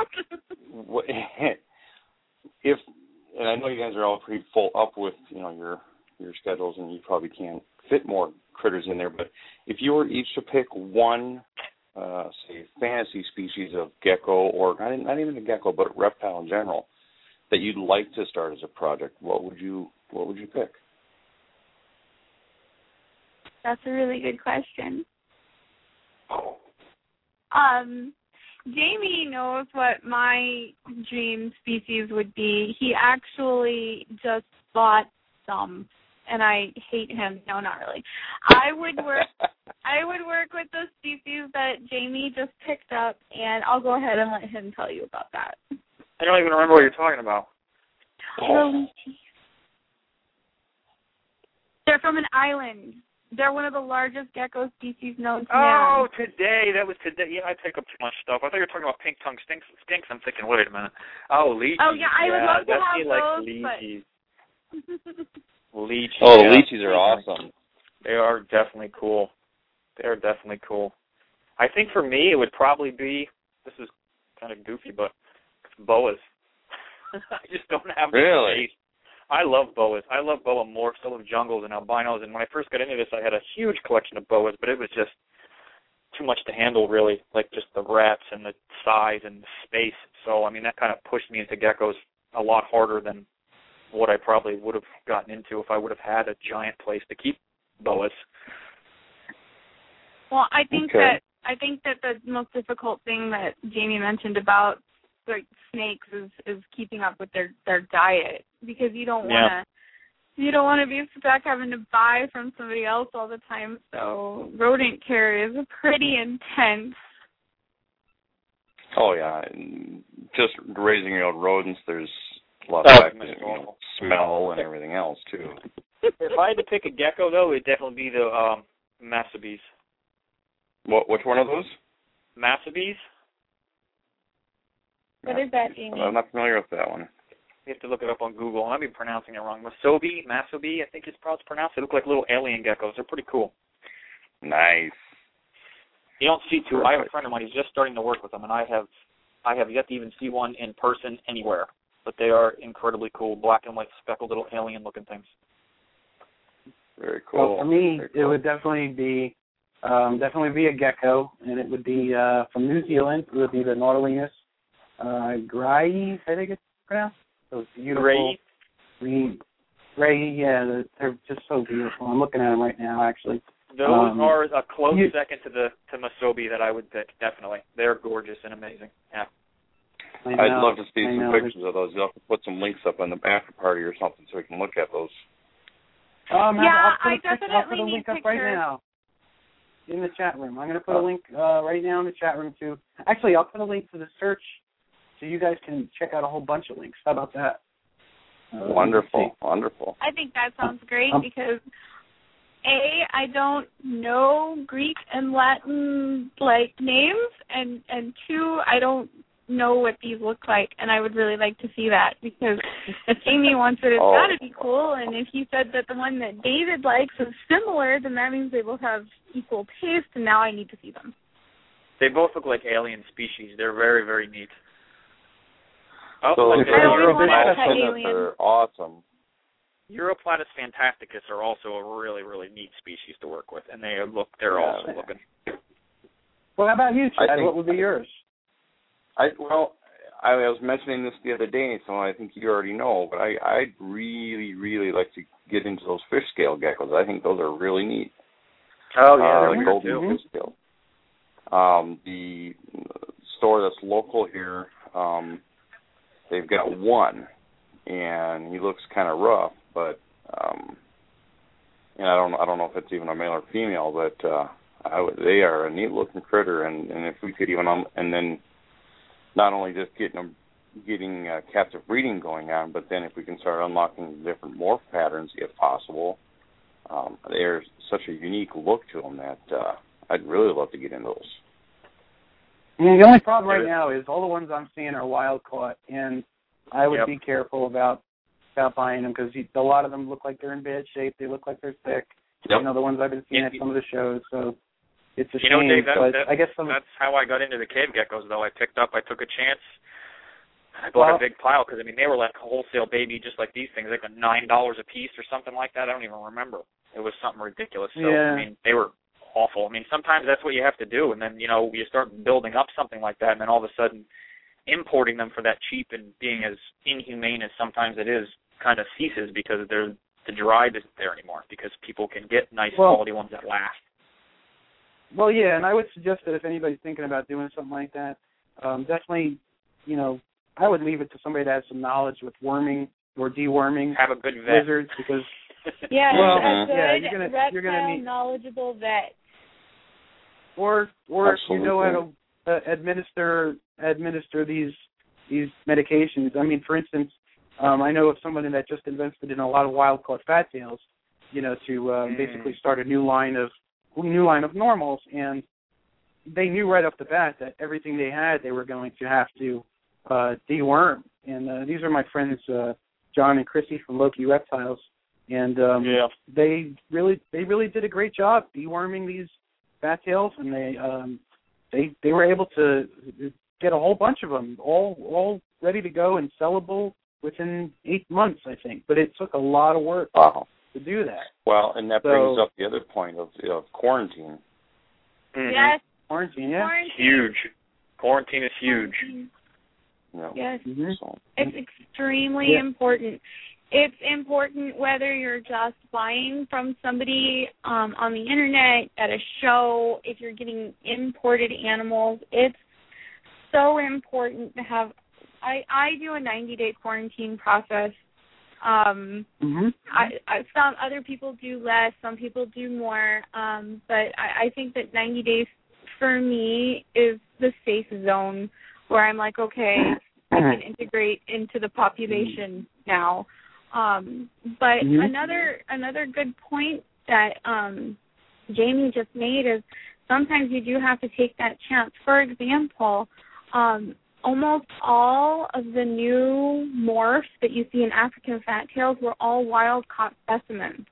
And I know you guys are all pretty full up with your schedules, and you probably can't fit more critters in there. But if you were each to pick one, say, fantasy species of gecko, or not even a gecko, but a reptile in general, that you'd like to start as a project, what would you pick? That's a really good question. Jamie knows what my dream species would be. He actually just bought some, and I hate him. No, not really. I would work with the species that Jamie just picked up, and I'll go ahead and let him tell you about that. I don't even remember what you're talking about. Leeches. They're from an island. They're one of the largest gecko species known to man. Oh, today. That was today. Yeah, I take up too much stuff. I thought you were talking about pink tongue stinks. I'm thinking, wait a minute. Oh, leeches. Oh, yeah, I would love to have like those, leeches. Leeches. Oh, the leeches are awesome. They are definitely cool. They're definitely cool. I think for me it would probably be, this is kind of goofy, but boas. I just don't have the space. I love boas. I love boa morphs. I love jungles and albinos. And when I first got into this, I had a huge collection of boas, but it was just too much to handle, really, like just the rats and the size and the space. So, I mean, that kind of pushed me into geckos a lot harder than what I probably would have gotten into if I would have had a giant place to keep boas. Well, I think that the most difficult thing that Jamie mentioned about like snakes is keeping up with their diet, because you don't want to be stuck having to buy from somebody else all the time. So rodent care is pretty intense. Oh yeah, and just raising your own rodents, there's a lot of smell and everything else too. If I had to pick a gecko though, it'd definitely be the Massabes. Which one of those? Massabes. What is that, Jamie? I'm not familiar with that one. You have to look it up on Google. I might be pronouncing it wrong. Massabes, I think it's probably pronounced. They look like little alien geckos. They're pretty cool. Nice. You don't see two. I have a friend of mine. He's just starting to work with them, and I have yet to even see one in person anywhere. But they are incredibly cool, black and white speckled little alien-looking things. Very cool. Well, for me, it would definitely be a gecko, and it would be from New Zealand. It would be the Nautilus Gray, I think it's pronounced. Those beautiful gray, yeah, they're just so beautiful. I'm looking at them right now, actually. Those are a close second to Masobe that I would pick, definitely. They're gorgeous and amazing. Yeah. I'd love to see some pictures of those. You'll have to put some links up on the after party or something so we can look at those. I definitely I'll put a need link pictures. up right now in the chat room. I'm going to put a link right now in the chat room too. Actually, I'll put a link to the search so you guys can check out a whole bunch of links. How about that? Wonderful. I think that sounds great because I don't know Greek and Latin like names, and two, I don't know what these look like, and I would really like to see that because if Amy wants it, it's got to be cool. And if he said that the one that David likes is similar, then that means they both have equal taste, and now I need to see them. They both look like alien species. They're very, very neat. They're awesome. Europlatus fantasticus are also a really, really neat species to work with, and they're awesome looking. Well, how about you, Chad? What would be yours? I I was mentioning this the other day, so I think you already know, but I'd really, really like to get into those fish scale geckos. I think those are really neat. Oh, yeah, the golden fish scale. The store that's local here, they've got one, and he looks kind of rough, but and I don't know if it's even a male or female, but they are a neat looking critter, and if we could even and then not only just getting captive breeding going on, but then if we can start unlocking different morph patterns, if possible, there's such a unique look to them that I'd really love to get into those. The only problem right now is all the ones I'm seeing are wild caught, and I would be careful about buying them because a lot of them look like they're in bad shape. They look like they're sick. Yep. The ones I've been seeing at some of the shows, so it's a shame. Dave, I guess that's how I got into the cave geckos, though. I took a chance. I bought a big pile because, they were like a wholesale baby, just like these things, like $9 a piece or something like that. I don't even remember. It was something ridiculous. So, they were awful. Sometimes that's what you have to do, and then, you start building up something like that, and then all of a sudden importing them for that cheap and being as inhumane as sometimes it is kind of ceases because the drive isn't there anymore because people can get nice quality ones that last. Well, yeah, and I would suggest that if anybody's thinking about doing something like that, definitely, I would leave it to somebody that has some knowledge with worming or deworming. Have a good vet. Lizards because a good you're gonna need knowledgeable vet. Or if you know how to administer these medications. For instance, I know of someone that just invested in a lot of wild-caught fat tails, to basically start a new line of normals, and they knew right off the bat that everything they had they were going to have to deworm. And these are my friends John and Chrissy from Loki Reptiles, and they really did a great job deworming these fat tails, and they were able to get a whole bunch of them all ready to go and sellable within 8 months, I think. But it took a lot of work to do that. Well, and that brings up the other point of quarantine. Mm-hmm. Yes. Quarantine, yeah. Huge. Quarantine is huge. Yes. Mm-hmm. So. It's extremely important. It's important whether you're just buying from somebody on the internet, at a show, if you're getting imported animals. It's so important to have. I do a 90-day quarantine process. Some other people do less, some people do more, but I think that 90 days for me is the safe zone where I'm like, okay, I can integrate into the population now. But another good point that Jamie just made is sometimes you do have to take that chance. For example, almost all of the new morphs that you see in African fat tails were all wild-caught specimens.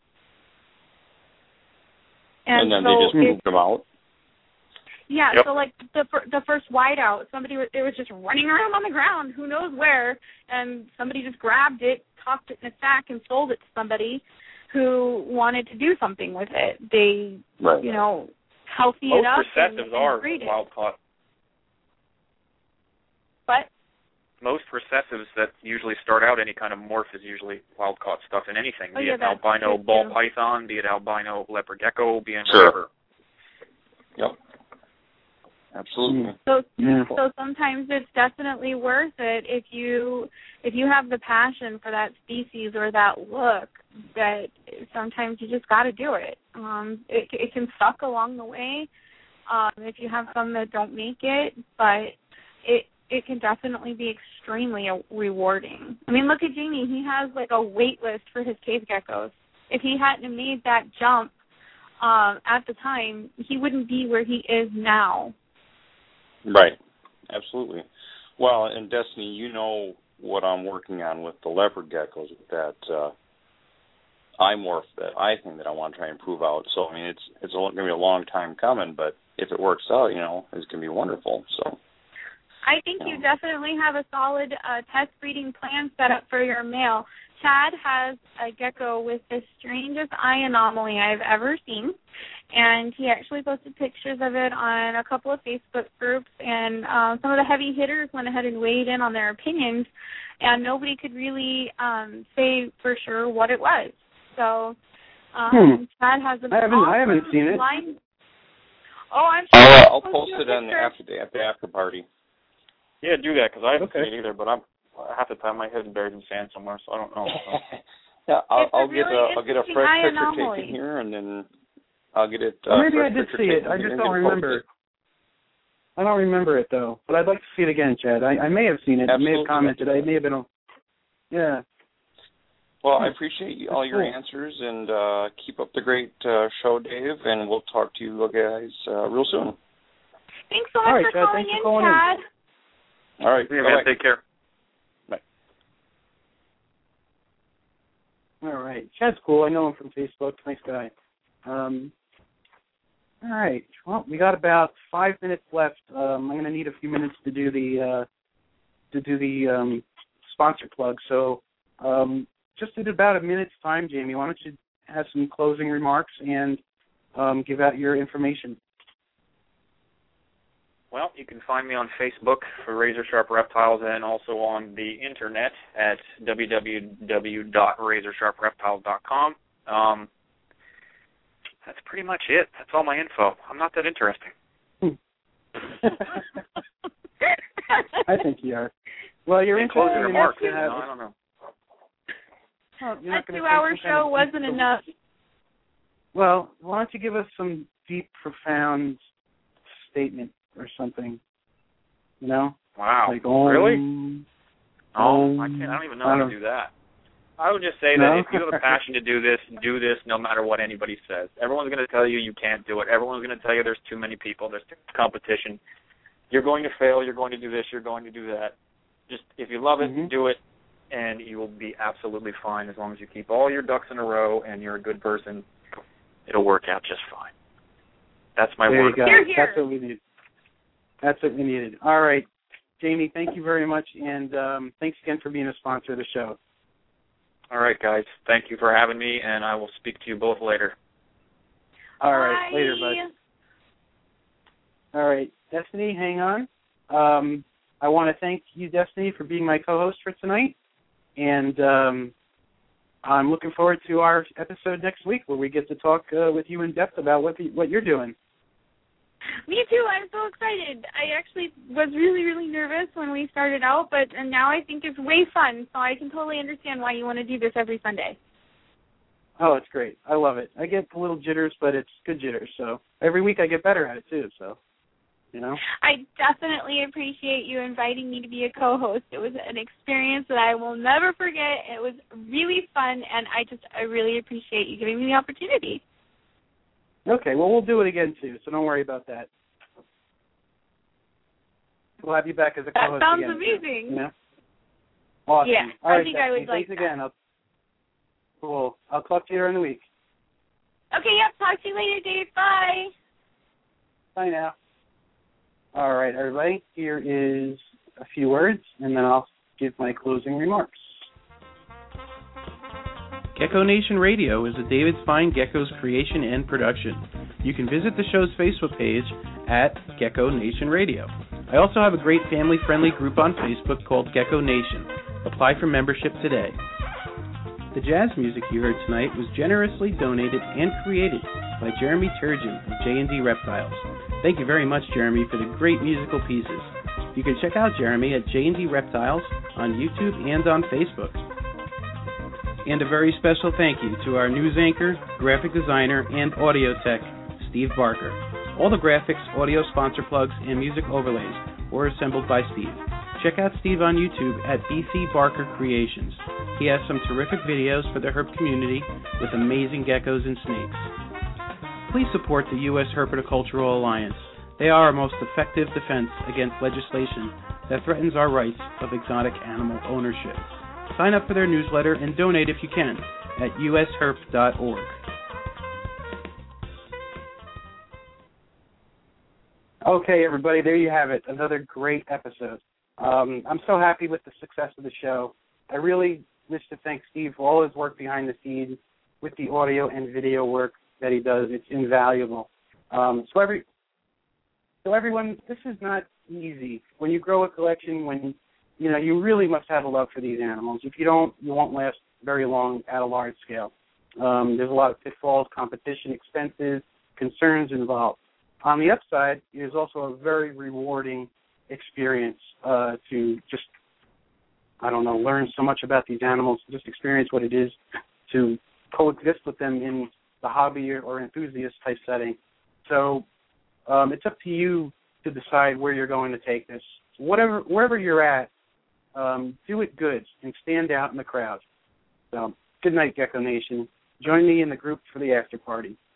And then they just moved them out? Yeah, so like the first whiteout, it was just running around on the ground, who knows where, and somebody just grabbed it, tossed it in a sack, and sold it to somebody who wanted to do something with it. They, healthy it up. Most recessives are wild-caught. But most recessives that usually start out any kind of morph is usually wild-caught stuff in anything, be it albino ball python, be it albino leopard gecko, be it whatever. Yep. Absolutely. So sometimes it's definitely worth it if you have the passion for that species or that look, that sometimes you just got to do it. It can suck along the way if you have some that don't make it, but it can definitely be extremely rewarding. Look at Jamie. He has like a wait list for his cave geckos. If he hadn't made that jump at the time, he wouldn't be where he is now. Right. Absolutely. Well, and Destiny, you know what I'm working on with the leopard geckos, with that iMorph, that I think that I want to try and prove out. So, it's going to be a long time coming, but if it works out, it's going to be wonderful. So, I think you definitely have a solid test breeding plan set up for your male. Chad has a gecko with the strangest eye anomaly I've ever seen, and he actually posted pictures of it on a couple of Facebook groups, and some of the heavy hitters went ahead and weighed in on their opinions, and nobody could really say for sure what it was. So Chad has an I haven't seen it. Oh, I'm sure. I'll post it on at the after party. Yeah, do that, because I haven't seen it either, but half the time my head's buried in sand somewhere, so I don't know. So. Yeah, I'll get a fresh picture anomaly. taken here, and then I'll get it. Maybe I did see it. I just don't remember. I don't remember it though, but I'd like to see it again, Chad. I may have seen it. Absolutely. I may have commented. I may have been. Yeah. Well, I appreciate all your answers, and keep up the great show, Dave, and we'll talk to you guys real soon. Thanks so much for calling in, Chad. All right. See you, man. Take care. Bye. All right. Chad's cool. I know him from Facebook. Nice guy. All right. Well, we got about 5 minutes left. I'm going to need a few minutes to do the sponsor plug. So just in about a minute's time, Jamie, why don't you have some closing remarks and give out your information? Well, you can find me on Facebook for Razor Sharp Reptiles, and also on the internet at www.razorsharpreptiles.com. That's pretty much it. That's all my info. I'm not that interesting. I think you are. Well, you're interesting enough to have. I don't know. That 2-hour show wasn't enough. Well, why don't you give us some deep, profound statement or something? You know? Wow. Like, really? I don't even know how to do that. I would just say that if you have a passion to do this no matter what anybody says. Everyone's going to tell you can't do it. Everyone's going to tell you there's too many people, there's too much competition. You're going to fail, you're going to do this, you're going to do that. Just, if you love it, do it, and you will be absolutely fine as long as you keep all your ducks in a row and you're a good person. It'll work out just fine. That's my word. There you go. That's what we need. That's what we needed. All right. Jamie, thank you very much, and thanks again for being a sponsor of the show. All right, guys. Thank you for having me, and I will speak to you both later. All right. Bye. Later, bud. All right. Destiny, hang on. I want to thank you, Destiny, for being my co-host for tonight, and I'm looking forward to our episode next week where we get to talk with you in depth about what you're doing. Me too. I'm so excited. I actually was really, really nervous when we started out, but now I think it's way fun, so I can totally understand why you want to do this every Sunday. Oh, it's great. I love it. I get a little jitters, but it's good jitters, so every week I get better at it too, so, you know. I definitely appreciate you inviting me to be a co-host. It was an experience that I will never forget. It was really fun, and I really appreciate you giving me the opportunity. Okay, well, we'll do it again, too, so don't worry about that. We'll have you back as a co-host again. That sounds amazing. You know? Awesome. Yeah, all right, I think I would like that. Again. Cool. I'll talk to you during the week. Okay, yep, talk to you later, Dave. Bye. Bye now. All right, everybody, here is a few words, and then I'll give my closing remarks. Gecko Nation Radio is a David Fine Gecko's creation and production. You can visit the show's Facebook page at Gecko Nation Radio. I also have a great family-friendly group on Facebook called Gecko Nation. Apply for membership today. The jazz music you heard tonight was generously donated and created by Jeremy Turgeon of J&D Reptiles. Thank you very much, Jeremy, for the great musical pieces. You can check out Jeremy at J&D Reptiles on YouTube and on Facebook. And a very special thank you to our news anchor, graphic designer, and audio tech, Steve Barker. All the graphics, audio sponsor plugs, and music overlays were assembled by Steve. Check out Steve on YouTube at BC Barker Creations. He has some terrific videos for the herp community with amazing geckos and snakes. Please support the U.S. Herpetocultural Alliance. They are our most effective defense against legislation that threatens our rights of exotic animal ownership. Sign up for their newsletter and donate if you can at usherp.org. Okay, everybody, there you have it. Another great episode. I'm so happy with the success of the show. I really wish to thank Steve for all his work behind the scenes with the audio and video work that he does. It's invaluable. So everyone, this is not easy. When you grow a collection, you really must have a love for these animals. If you don't, you won't last very long at a large scale. There's a lot of pitfalls, competition, expenses, concerns involved. On the upside, there's also a very rewarding experience to just, learn so much about these animals, just experience what it is to coexist with them in the hobby or enthusiast type setting. So it's up to you to decide where you're going to take this. Wherever you're at, do it good and stand out in the crowd. So good night, Gecko Nation. Join me in the group for the after party.